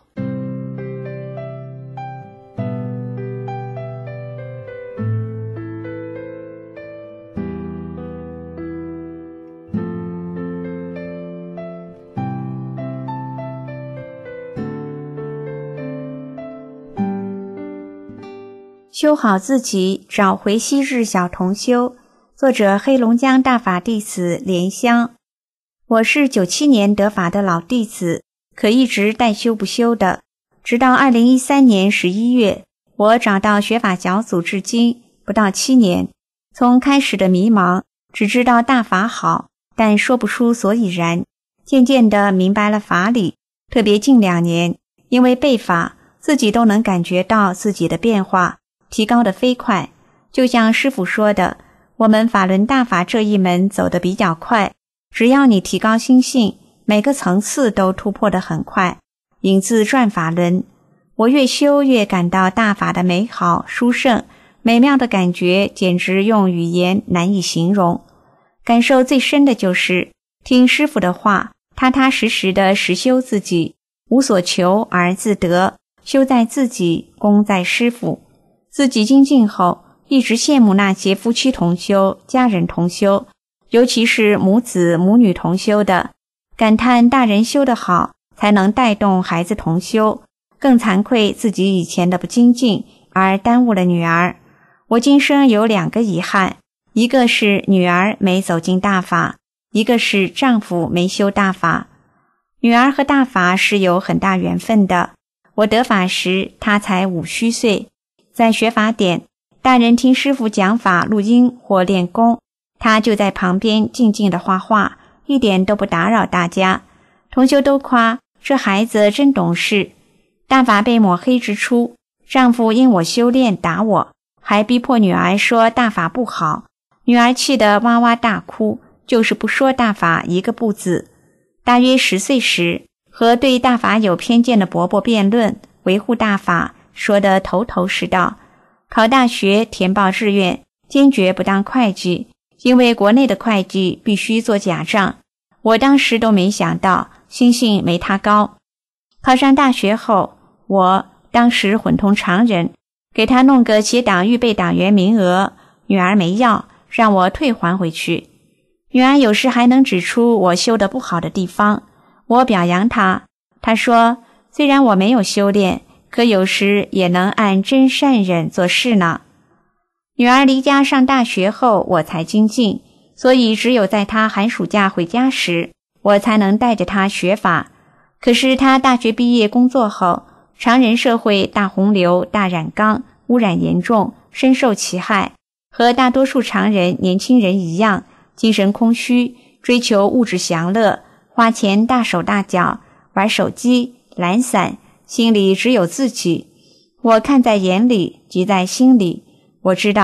修好自己，找回昔日小同修。作者黑龙江大法弟子莲香。我是97年得法的老弟子，可一直代修不修的。直到2013年11月，我找到学法小组至今不到7年。从开始的迷茫，只知道大法好，但说不出所以然。渐渐地明白了法理，特别近2年，因为背法，自己都能感觉到自己的变化，提高得飞快。就像师父说的，我们法轮大法这一门走得比较快，只要你提高心性，每个层次都突破得很快。引自转法轮，我越修越感到大法的美好殊胜，美妙的感觉简直用语言难以形容。感受最深的就是听师父的话，踏踏实实地实修自己，无所求而自得，修在自己，功在师父。自己精进后，一直羡慕那些夫妻同修、家人同修，尤其是母子母女同修的，感叹大人修得好，才能带动孩子同修，更惭愧自己以前的不精进，而耽误了女儿。我今生有2个遗憾，一个是女儿没走进大法，一个是丈夫没修大法。女儿和大法是有很大缘分的。我得法时，她才5虚岁。在学法点，大人听师父讲法录音或练功，他就在旁边静静地画画，一点都不打扰大家。同修都夸这孩子真懂事。大法被抹黑之初，丈夫因我修炼打我，还逼迫女儿说大法不好，女儿气得哇哇大哭，就是不说大法一个不字。大约10岁时，和对大法有偏见的伯伯辩论，维护大法，说得头头是道。考大学填报志愿，坚决不当会计，因为国内的会计必须做假账。我当时都没想到，心性没他高。考上大学后，我当时混同常人，给他弄个协党预备党员名额，女儿没要，让我退还回去。女儿有时还能指出我修得不好的地方，我表扬她。她说，虽然我没有修炼，可有时也能按真善忍做事呢。女儿离家上大学后，我才精进，所以只有在她寒暑假回家时，我才能带着她学法。可是她大学毕业工作后，常人社会大洪流、大染缸，污染严重，深受其害，和大多数常人年轻人一样，精神空虚，追求物质享乐，花钱大手大脚，玩手机，懒散，心里只有自己。我看在眼里，急在心里。我知道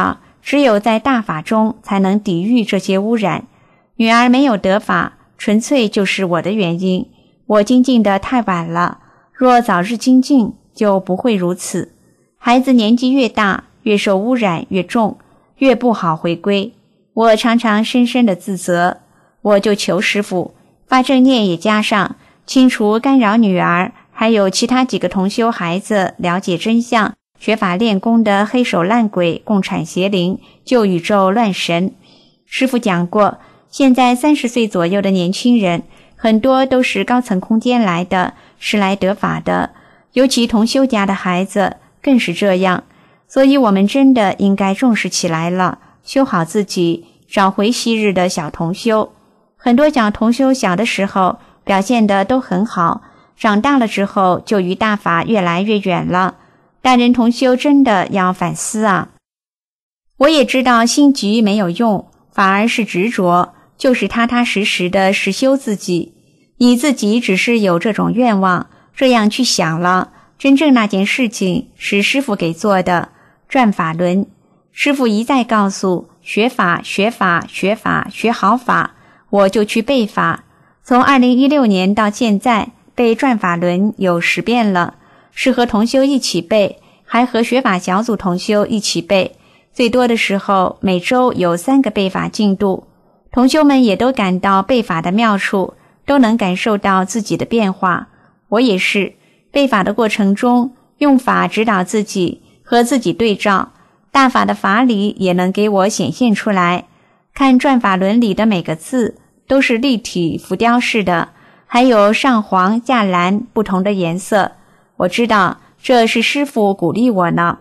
只有在大法中才能抵御这些污染。女儿没有得法，纯粹就是我的原因，我精进得太晚了，若早日精进，就不会如此。孩子年纪越大，越受污染越重，越不好回归。我常常深深的自责，我就求师父发正念，也加上清除干扰女儿还有其他几个同修孩子了解真相、学法练功的黑手烂鬼、共产邪灵、旧宇宙乱神。师父讲过，现在30岁左右的年轻人很多都是高层空间来的，是来得法的，尤其同修家的孩子更是这样。所以我们真的应该重视起来了，修好自己，找回昔日的小同修。很多小同修小的时候表现得都很好，长大了之后就与大法越来越远了。大人同修真的要反思啊！我也知道心急没有用，反而是执着，就是踏踏实实的实修自己。你自己只是有这种愿望，这样去想了，真正那件事情是师父给做的。转法轮，师父一再告诉学法学法学法，学好法，我就去背法。从2016年到现在，背转法轮有10遍了，是和同修一起背，还和学法小组同修一起背。最多的时候每周有3个背法进度，同修们也都感到背法的妙处，都能感受到自己的变化。我也是，背法的过程中用法指导自己，和自己对照，大法的法理也能给我显现出来。看转法轮里的每个字都是立体浮雕式的，还有上黄下蓝不同的颜色，我知道这是师父鼓励我呢。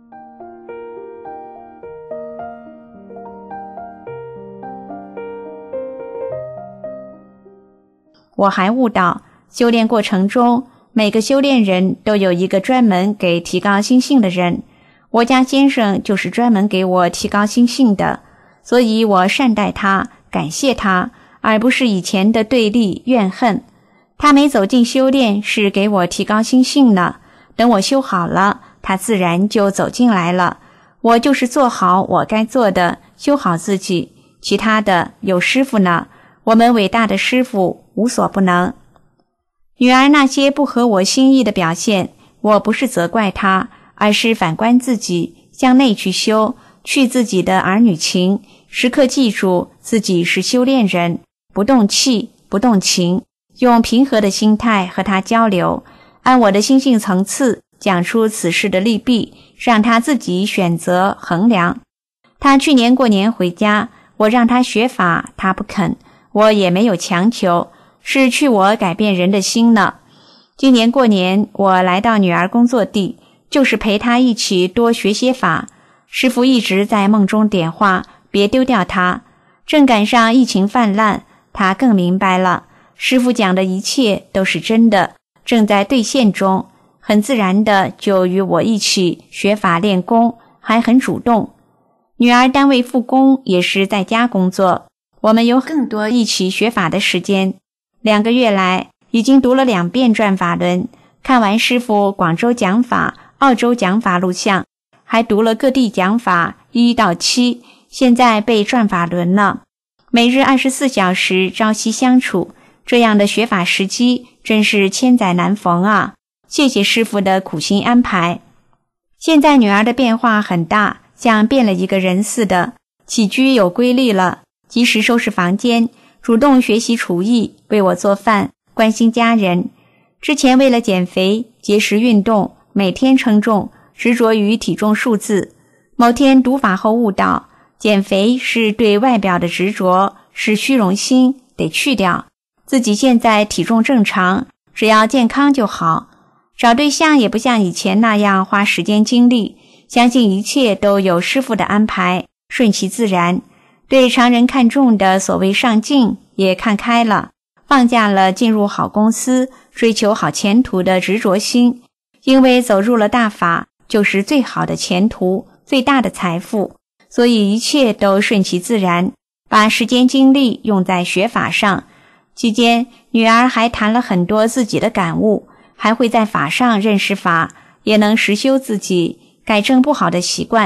我还悟到，修炼过程中每个修炼人都有一个专门给提高心性的人，我家先生就是专门给我提高心性的，所以我善待他，感谢他，而不是以前的对立怨恨。他没走进修炼是给我提高心性呢，等我修好了，他自然就走进来了。我就是做好我该做的，修好自己，其他的有师父呢，我们伟大的师父无所不能。女儿那些不合我心意的表现，我不是责怪她，而是反观自己，向内去修，去自己的儿女情，时刻记住自己是修炼人，不动气，不动情，用平和的心态和她交流，按我的心性层次讲出此事的利弊，让她自己选择衡量。她去年过年回家，我让她学法，她不肯，我也没有强求，是去我改变人的心呢。今年过年我来到女儿工作地，就是陪她一起多学些法。师父一直在梦中点化，别丢掉她。正赶上疫情泛滥，她更明白了，师父讲的一切都是真的，正在兑现中，很自然的就与我一起学法练功，还很主动。女儿单位复工，也是在家工作，我们有更多一起学法的时间。2个月来已经读了2遍转法轮，看完师父广州讲法、澳洲讲法录像，还读了各地讲法1到7，现在背转法轮了。每日24小时朝夕相处，这样的学法时机真是千载难逢啊！谢谢师父的苦心安排。现在女儿的变化很大，像变了一个人似的，起居有规律了，及时收拾房间，主动学习厨艺，为我做饭，关心家人。之前为了减肥，节食运动，每天称重，执着于体重数字。某天读法后悟到，减肥是对外表的执着，是虚荣心，得去掉。自己现在体重正常，只要健康就好。找对象也不像以前那样花时间精力，相信一切都有师父的安排，顺其自然。对常人看重的所谓上进也看开了，放下了进入好公司、追求好前途的执着心，因为走入了大法，就是最好的前途，最大的财富，所以一切都顺其自然，把时间精力用在学法上。期间，女儿还谈了很多自己的感悟，还会在法上认识法，也能实修自己，改正不好的习惯。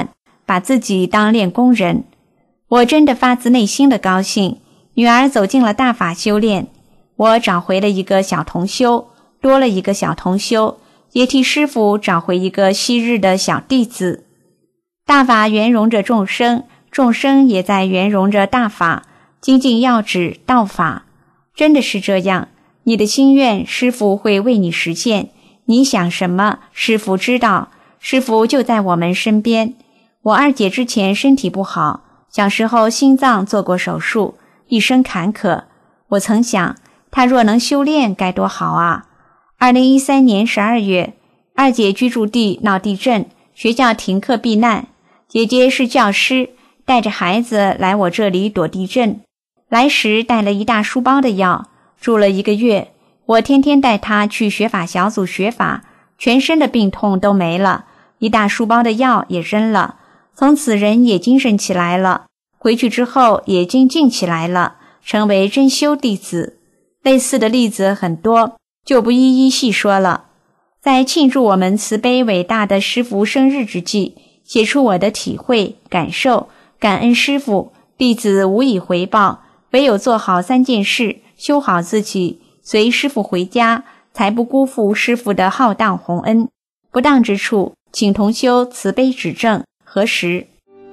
把自己当练功人。我真的发自内心的高兴，女儿走进了大法修炼，我找回了一个小同修，多了一个小同修，也替师父找回一个昔日的小弟子。大法圆融着众生，众生也在圆融着大法，精进要旨道法。真的是这样，你的心愿师父会为你实现，你想什么师父知道，师父就在我们身边。我二姐之前身体不好，小时候心脏做过手术，一生坎坷。我曾想，她若能修炼该多好啊。2013年12月，二姐居住地闹地震，学校停课避难。姐姐是教师，带着孩子来我这里躲地震。来时带了一大书包的药，住了1个月。我天天带她去学法小组学法，全身的病痛都没了，一大书包的药也扔了。从此人也精神起来了，回去之后也精进起来了，成为真修弟子。类似的例子很多，就不一一细说了。在庆祝我们慈悲伟大的师父生日之际，写出我的体会感受，感恩师父，弟子无以回报，唯有做好3件事，修好自己，随师父回家，才不辜负师父的浩荡宏恩。不当之处，请同修慈悲指正，何时？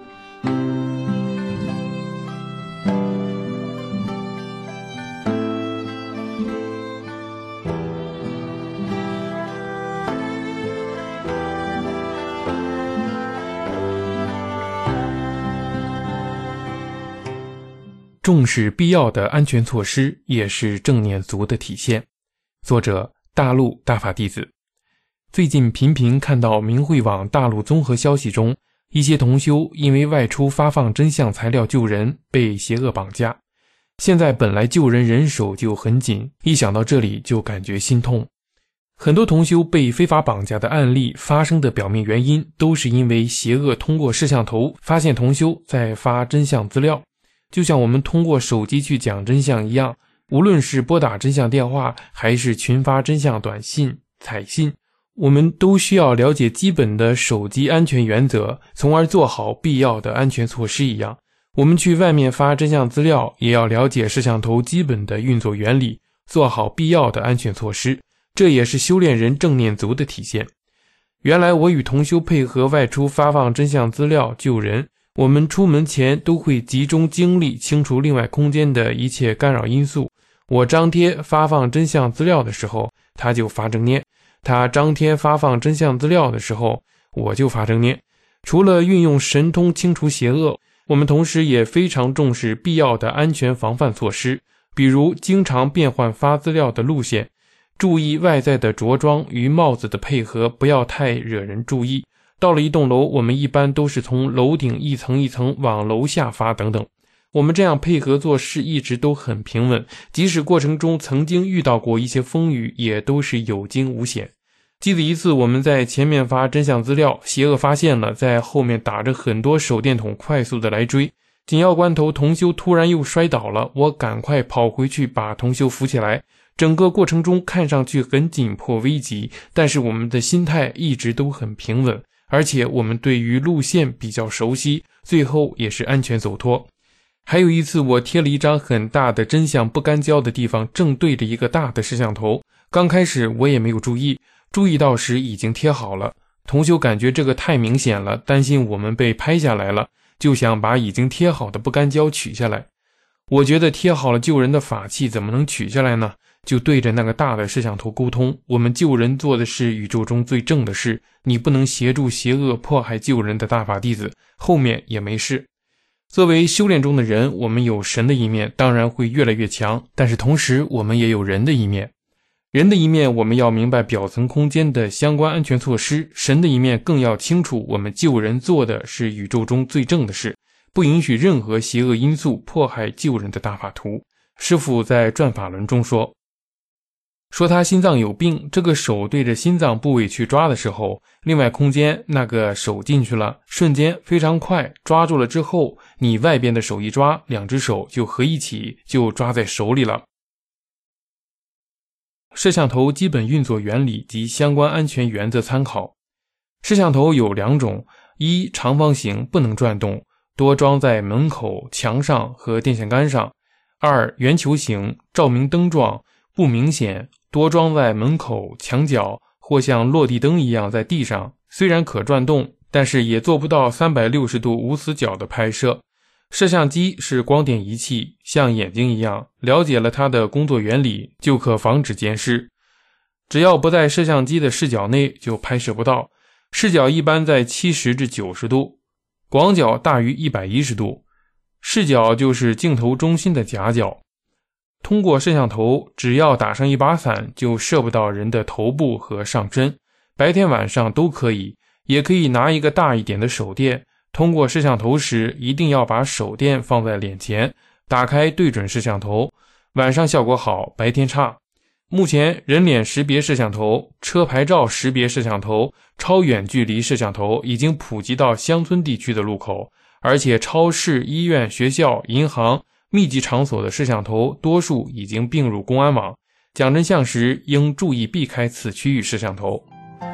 重视必要的安全措施，也是正念足的体现。作者：大陆大法弟子。最近频频看到明慧网大陆综合消息中，一些同修因为外出发放真相材料救人，被邪恶绑架。现在本来救人人手就很紧，一想到这里就感觉心痛。很多同修被非法绑架的案例发生的表面原因，都是因为邪恶通过摄像头发现同修在发真相资料。就像我们通过手机去讲真相一样，无论是拨打真相电话，还是群发真相短信、彩信，我们都需要了解基本的手机安全原则，从而做好必要的安全措施一样。我们去外面发真相资料，也要了解摄像头基本的运作原理，做好必要的安全措施，这也是修炼人正念足的体现。原来我与同修配合外出发放真相资料救人，我们出门前都会集中精力清除另外空间的一切干扰因素。我张贴发放真相资料的时候，他就发正念；他张贴发放真相资料的时候，我就发正念。除了运用神通清除邪恶，我们同时也非常重视必要的安全防范措施，比如经常变换发资料的路线，注意外在的着装与帽子的配合不要太惹人注意。到了一栋楼，我们一般都是从楼顶一层一层往楼下发等等。我们这样配合做事一直都很平稳，即使过程中曾经遇到过一些风雨，也都是有惊无险。记得一次我们在前面发真相资料，邪恶发现了，在后面打着很多手电筒快速的来追，紧要关头同修突然又摔倒了，我赶快跑回去把同修扶起来。整个过程中看上去很紧迫危急，但是我们的心态一直都很平稳，而且我们对于路线比较熟悉，最后也是安全走脱。还有一次我贴了一张很大的真相不干胶的地方，正对着一个大的摄像头，刚开始我也没有注意到时已经贴好了。同修感觉这个太明显了，担心我们被拍下来了，就想把已经贴好的不干胶取下来。我觉得贴好了救人的法器怎么能取下来呢？就对着那个大的摄像头沟通，我们救人做的是宇宙中最正的事，你不能协助邪恶迫害救人的大法弟子，后面也没事。作为修炼中的人，我们有神的一面，当然会越来越强，但是同时我们也有人的一面。人的一面我们要明白表层空间的相关安全措施，神的一面更要清楚我们救人做的是宇宙中最正的事，不允许任何邪恶因素迫害救人的大法徒。师父在转法轮中说他心脏有病，这个手对着心脏部位去抓的时候，另外空间那个手进去了，瞬间非常快，抓住了之后，你外边的手一抓，两只手就合一起，就抓在手里了。摄像头基本运作原理及相关安全原则参考。摄像头有2种， 一、长方形不能转动，多装在门口、墙上和电线杆上；二、圆球形照明灯状，不明显，多装在门口、墙角或像落地灯一样在地上，虽然可转动，但是也做不到360度无死角的拍摄。摄像机是光电仪器，像眼睛一样，了解了它的工作原理，就可防止监视。只要不在摄像机的视角内，就拍摄不到。视角一般在70至90度，广角大于110度。视角就是镜头中心的夹角。通过摄像头，只要打上一把伞，就射不到人的头部和上身，白天晚上都可以，也可以拿一个大一点的手电。通过摄像头时，一定要把手电放在脸前，打开对准摄像头，晚上效果好，白天差。目前人脸识别摄像头、车牌照识别摄像头、超远距离摄像头已经普及到乡村地区的路口，而且超市、医院、学校、银行、密集场所的摄像头多数已经并入公安网，讲真相时应注意避开此区域摄像头。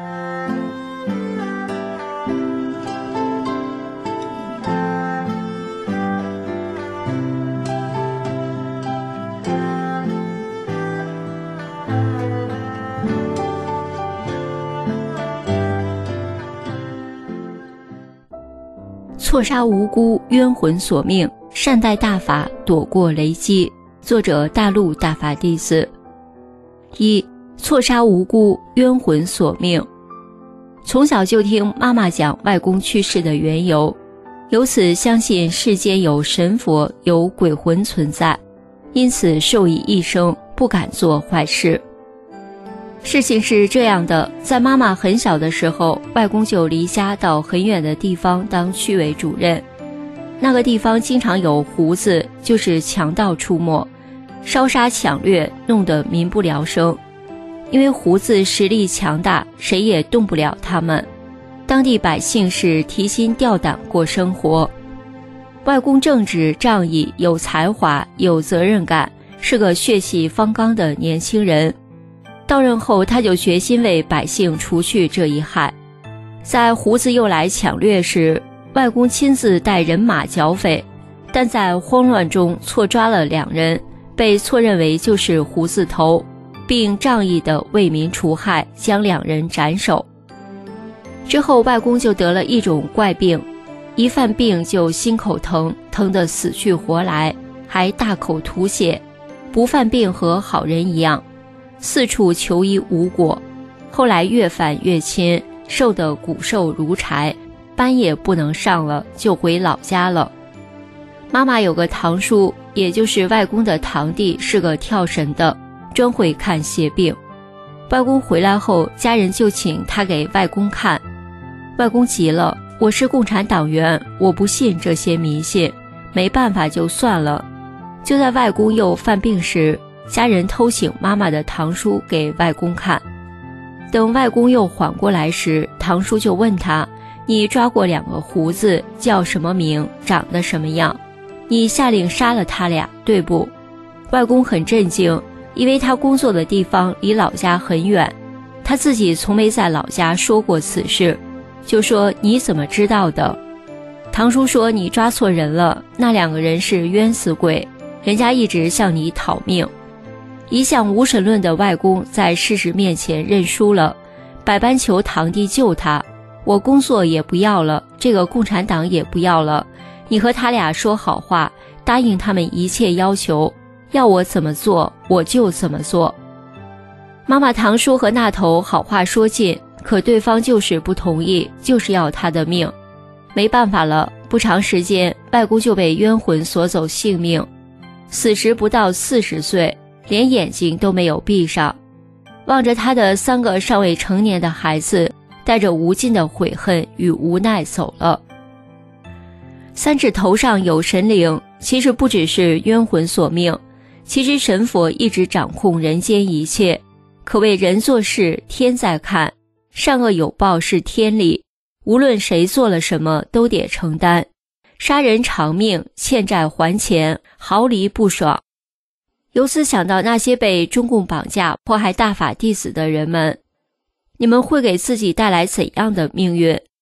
错杀无辜，冤魂索命，善待大法，躲过雷击。作者大陆大法弟子。一、错杀无辜，冤魂索命。从小就听妈妈讲外公去世的缘由，由此相信世间有神佛，有鬼魂存在，因此受益一生，不敢做坏事。事情是这样的，在妈妈很小的时候，外公就离家到很远的地方当区委主任。那个地方经常有胡子，就是强盗出没，烧杀抢掠，弄得民不聊生。因为胡子实力强大，谁也动不了他们。当地百姓是提心吊胆过生活。外公正直仗义，有才华，有责任感，是个血气方刚的年轻人。到任后，他就决心为百姓除去这一害。在胡子又来抢掠时，外公亲自带人马剿匪，但在慌乱中错抓了2人，被错认为就是胡子头，并仗义地为民除害，将2人斩首。之后外公就得了一种怪病，一犯病就心口疼，疼得死去活来，还大口吐血，不犯病和好人一样，四处求医无果。后来越犯越亲，瘦得骨瘦如柴，班也不能上了，就回老家了。妈妈有个堂叔，也就是外公的堂弟，是个跳神的，专会看邪病。外公回来后，家人就请他给外公看。外公急了，我是共产党员，我不信这些迷信，没办法就算了。就在外公又犯病时，家人偷请妈妈的堂叔给外公看。等外公又缓过来时，堂叔就问他，你抓过2个胡子，叫什么名，长得什么样？你下令杀了他俩，对不？外公很震惊，因为他工作的地方离老家很远，他自己从没在老家说过此事，就说你怎么知道的？堂叔说你抓错人了，那2个人是冤死鬼，人家一直向你讨命。一向无神论的外公在事实面前认输了，百般求堂弟救他，我工作也不要了，这个共产党也不要了，你和他俩说好话，答应他们一切要求，要我怎么做我就怎么做。妈妈堂叔和那头好话说尽，可对方就是不同意，就是要他的命。没办法了，不长时间外公就被冤魂索走性命，死时不到40岁，连眼睛都没有闭上，望着他的3个尚未成年的孩子，带着无尽的悔恨与无奈走了。3指头上有神灵，其实不只是冤魂索命，其实神佛一直掌控人间一切，可谓人做事天在看，善恶有报是天理，无论谁做了什么都得承担，杀人偿命，欠债还钱，毫厘不爽。由此想到那些被中共绑架迫害大法弟子的人们，你们会给自己带来怎样的命运？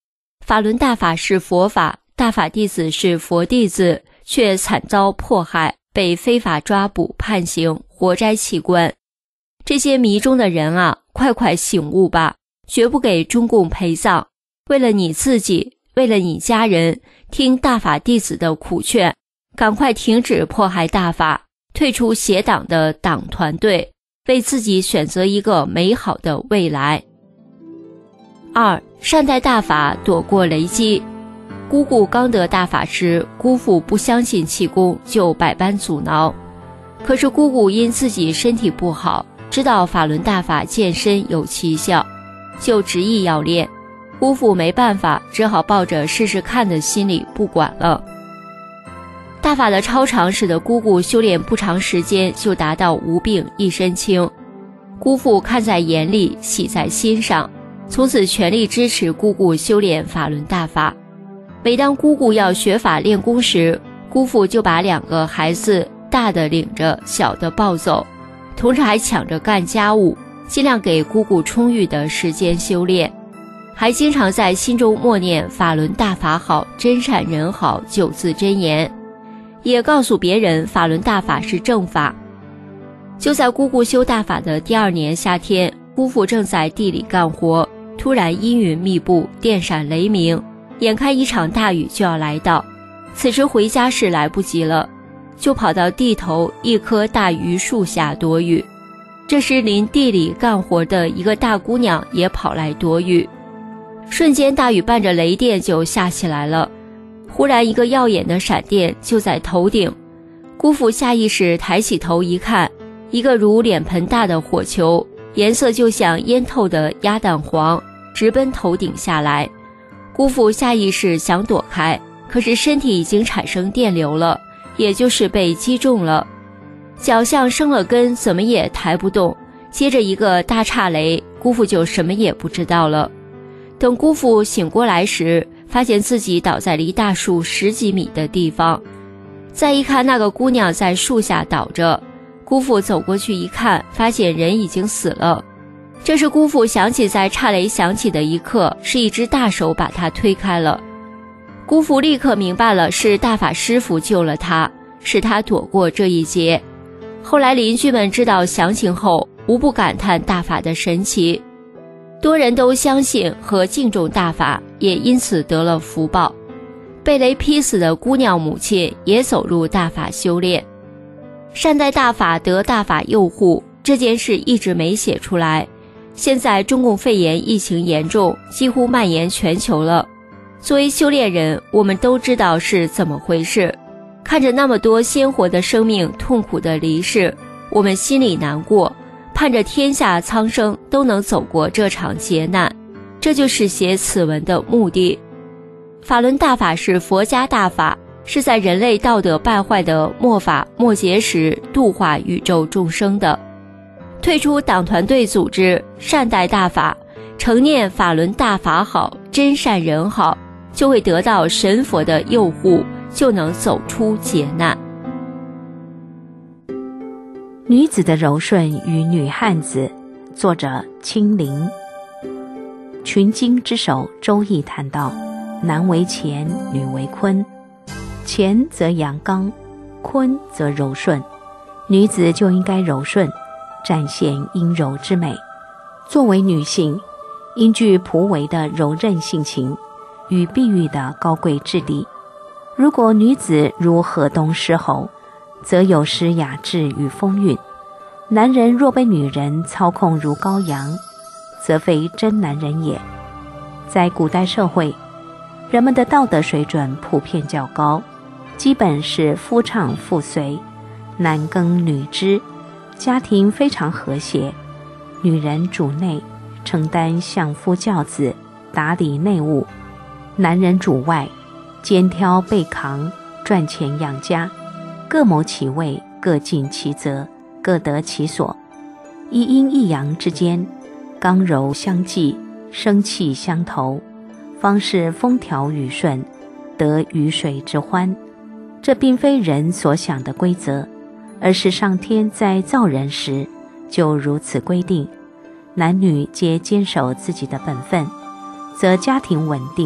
法轮大法是佛法，大法弟子是佛弟子，却惨遭迫害，被非法抓捕判刑，活摘器官。这些迷中的人啊，快快醒悟吧，绝不给中共陪葬。为了你自己，为了你家人，听大法弟子的苦劝，赶快停止迫害大法，退出邪党的党团队，为自己选择一个美好的未来。2. 善待大法，躲过雷击。姑姑刚得大法时，姑父不相信气功，就百般阻挠。可是姑姑因自己身体不好，知道法轮大法健身有奇效，就执意要练。姑父没办法，只好抱着试试看的心理不管了。大法的超常使得姑姑修炼不长时间就达到无病一身轻。姑父看在眼里，喜在心上，从此全力支持姑姑修炼法轮大法。每当姑姑要学法练功时，姑父就把2个孩子，大的领着，小的抱走，同时还抢着干家务，尽量给姑姑充裕的时间修炼，还经常在心中默念法轮大法好，真善人好9字真言，也告诉别人法轮大法是正法。就在姑姑修大法的第2年夏天，姑父正在地里干活，突然阴云密布，电闪雷鸣，眼看一场大雨就要来到。此时回家是来不及了，就跑到地头一棵大榆树下躲雨。这时临地里干活的一个大姑娘也跑来躲雨，瞬间大雨伴着雷电就下起来了。忽然一个耀眼的闪电就在头顶，姑父下意识抬起头一看，一个如脸盆大的火球，颜色就像腌透的鸭蛋黄，直奔头顶下来。姑父下意识想躲开，可是身体已经产生电流了，也就是被击中了，脚像生了根，怎么也抬不动。接着一个大岔雷，姑父就什么也不知道了。等姑父醒过来时，发现自己倒在离大树10几米的地方。再一看，那个姑娘在树下倒着，姑父走过去一看，发现人已经死了。这时姑父想起在岔雷响起的一刻，是一只大手把他推开了。姑父立刻明白了，是大法师父救了他，使他躲过这一劫。后来邻居们知道详情后，无不感叹大法的神奇，多人都相信和敬重大法，也因此得了福报。被雷劈死的姑娘母亲也走入大法修炼。善待大法得大法佑护，这件事一直没写出来。现在中共肺炎疫情严重，几乎蔓延全球了。作为修炼人，我们都知道是怎么回事。看着那么多鲜活的生命痛苦的离世，我们心里难过，盼着天下苍生都能走过这场劫难。这就是写此文的目的。法轮大法是佛家大法，是在人类道德败坏的末法末劫时度化宇宙众生的。退出党团队组织，善待大法，诚念法轮大法好，真善人好，就会得到神佛的佑护，就能走出劫难。 女子的柔顺与女汉子，作者清灵。群经之首周易谈到，男为乾，女为坤，乾则阳刚，坤则柔顺，女子就应该柔顺，展现阴柔之美。作为女性，应具仆为的柔韧性情与碧玉的高贵质地。如果女子如河东狮吼，则有失雅致与风韵。男人若被女人操控如羔羊，则非真男人也。在古代社会，人们的道德水准普遍较高，基本是夫唱妇随，男耕女织，家庭非常和谐。女人主内，承担相夫教子，打理内务；男人主外，肩挑背扛，赚钱养家。各谋其位，各尽其责，各得其所。一阴一阳之间，刚柔相济，生气相投，方是风调雨顺，得鱼水之欢。这并非人所想的规则，而是上天在造人时就如此规定。男女皆坚守自己的本分，则家庭稳定，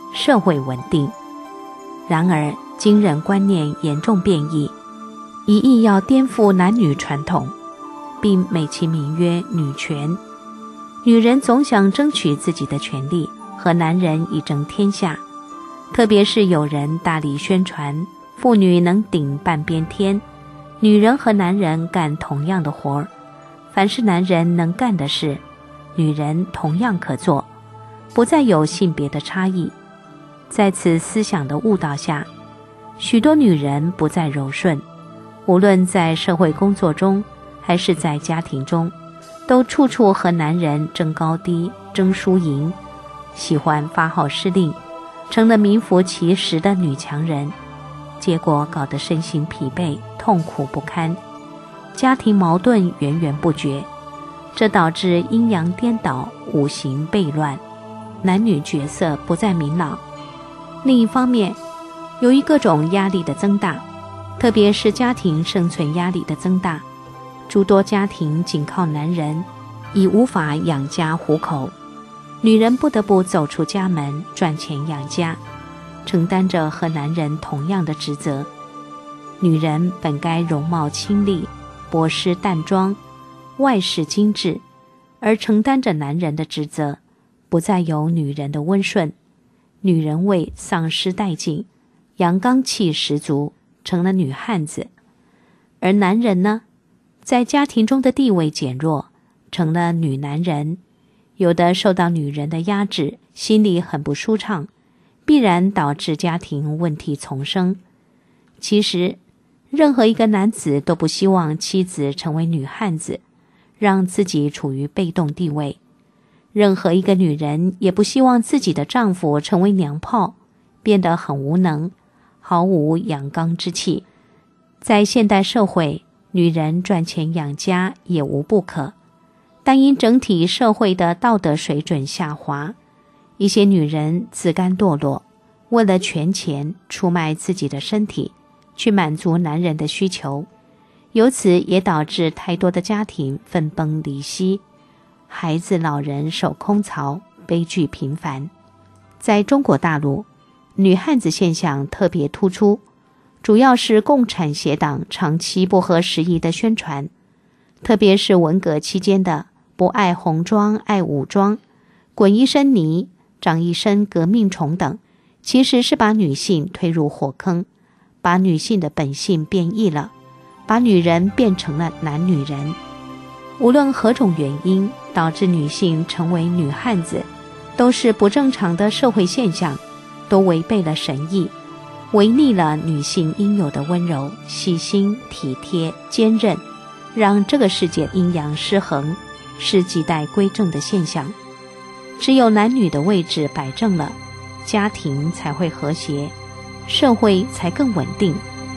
社会稳定。然而今人观念严重变异，一意要颠覆男女传统，并美其名曰女权。女人总想争取自己的权利，和男人一争天下。特别是有人大力宣传妇女能顶半边天，女人和男人干同样的活儿，凡是男人能干的事，女人同样可做，不再有性别的差异。在此思想的误导下，许多女人不再柔顺，无论在社会工作中还是在家庭中，都处处和男人争高低、争输赢，喜欢发号施令，成了名副其实的女强人，结果搞得身心疲惫，痛苦不堪，家庭矛盾源源不绝，这导致阴阳颠倒，五行悖乱，男女角色不再明朗。另一方面，由于各种压力的增大，特别是家庭生存压力的增大，诸多家庭仅靠男人已无法养家糊口，女人不得不走出家门赚钱养家，承担着和男人同样的职责。女人本该容貌清丽，薄施淡妆，外饰精致，而承担着男人的职责，不再有女人的温顺，女人味丧失殆尽，阳刚气十足，成了女汉子。而男人呢，在家庭中的地位减弱，成了女男人，有的受到女人的压制，心里很不舒畅，必然导致家庭问题丛生。其实任何一个男子都不希望妻子成为女汉子，让自己处于被动地位。任何一个女人也不希望自己的丈夫成为娘炮，变得很无能，毫无阳刚之气。在现代社会，女人赚钱养家也无不可，但因整体社会的道德水准下滑，一些女人自甘堕落，为了权钱出卖自己的身体，去满足男人的需求，由此也导致太多的家庭分崩离析，孩子老人守空巢，悲剧频繁。在中国大陆，女汉子现象特别突出，主要是共产协党长期不合时宜的宣传，特别是文革期间的不爱红装爱武装、滚一身泥长一身革命虫等，其实是把女性推入火坑，把女性的本性变异了，把女人变成了男女人。无论何种原因导致女性成为女汉子，都是不正常的社会现象，都违背了神意，违逆了女性应有的温柔、细心、体贴、坚韧，让这个世界阴阳失衡，是亟待归正的现象。只有男女的位置摆正了，家庭才会和谐，社会才更稳定。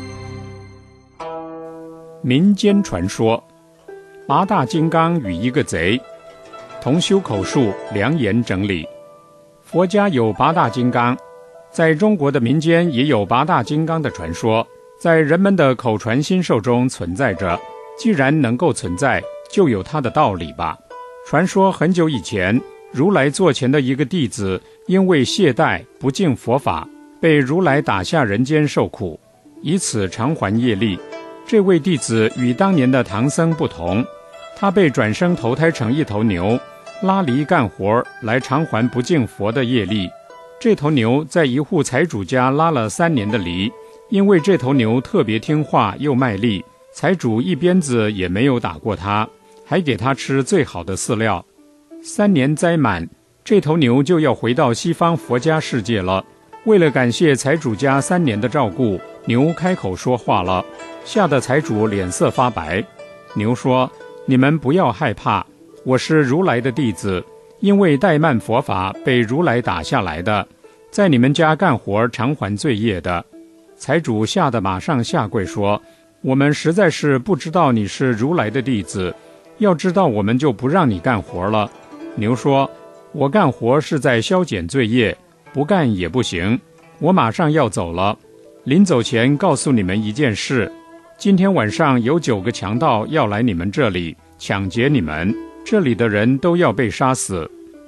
民间传说，八大金刚与一个贼，同修口述，良言整理。佛家有八大金刚，在中国的民间也有八大金刚的传说，在人们的口传心授中存在着。既然能够存在，就有它的道理吧。传说很久以前，如来座前的一个弟子因为懈怠不敬佛法，被如来打下人间受苦，以此偿还业力。这位弟子与当年的唐僧不同，他被转生投胎成一头牛，拉犁干活来偿还不敬佛的业力。这头牛在一户财主家拉了3年的犁，因为这头牛特别听话又卖力，财主一鞭子也没有打过他，还给他吃最好的饲料。3年灾满，这头牛就要回到西方佛家世界了。为了感谢财主家3年的照顾，牛开口说话了，吓得财主脸色发白。牛说：你们不要害怕，我是如来的弟子，因为怠慢佛法被如来打下来的，在你们家干活偿还罪业的。财主吓得马上下跪说：我们实在是不知道你是如来的弟子，要知道我们就不让你干活了。牛说：我干活是在消减罪业，不干也不行，我马上要走了。临走前告诉你们一件事，今天晚上有9个强盗要来你们这里抢劫你们，这里的人都要被杀死。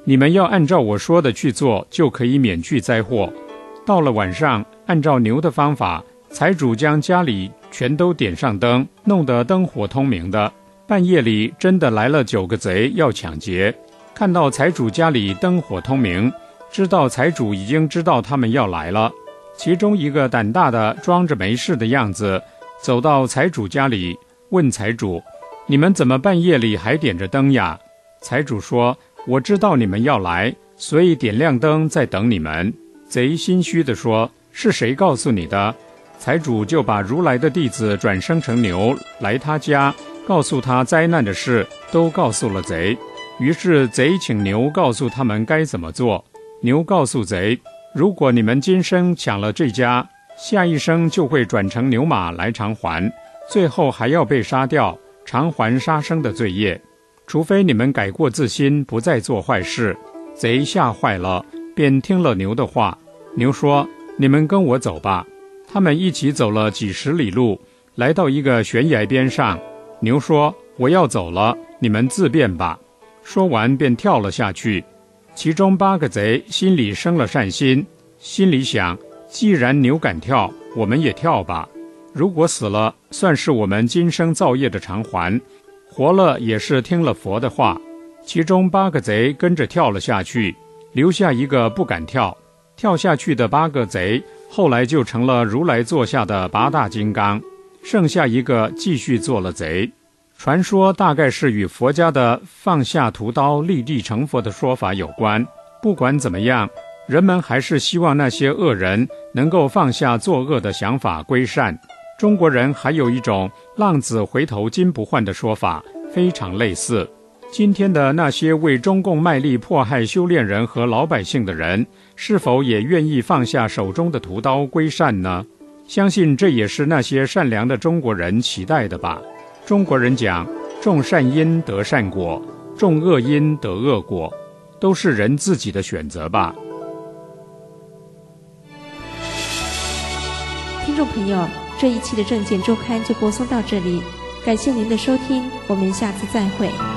你们要按照我说的去做，就可以免去灾祸。到了晚上，按照牛的方法，财主将家里全都点上灯，弄得灯火通明的。半夜里真的来了9个贼要抢劫，看到财主家里灯火通明，知道财主已经知道他们要来了。其中一个胆大的装着没事的样子，走到财主家里，问财主：你们怎么半夜里还点着灯呀？财主说：我知道你们要来，所以点亮灯在等你们。贼心虚地说：是谁告诉你的？财主就把如来的弟子转生成牛来他家，告诉他灾难的事，都告诉了贼。于是贼请牛告诉他们该怎么做。牛告诉贼：如果你们今生抢了这家，下一生就会转成牛马来偿还，最后还要被杀掉，偿还杀生的罪业，除非你们改过自新，不再做坏事。贼吓坏了，便听了牛的话。牛说：你们跟我走吧。他们一起走了几十里路，来到一个悬崖边上。牛说：我要走了，你们自便吧。说完便跳了下去。其中8个贼心里生了善心，心里想：既然牛敢跳，我们也跳吧。如果死了，算是我们今生造业的偿还；活了也是听了佛的话。其中8个贼跟着跳了下去，留下一个不敢跳。跳下去的8个贼后来就成了如来座下的8大金刚，剩下一个继续做了贼。传说大概是与佛家的放下屠刀立地成佛的说法有关。不管怎么样，人们还是希望那些恶人能够放下作恶的想法归善。中国人还有一种浪子回头金不换的说法，非常类似。今天的那些为中共卖力迫害修炼人和老百姓的人，是否也愿意放下手中的屠刀归善呢？相信这也是那些善良的中国人期待的吧。中国人讲，种善因得善果，种恶因得恶果，都是人自己的选择吧。 听众朋友，这一期的证件周刊就播送到这里，感谢您的收听，我们下次再会。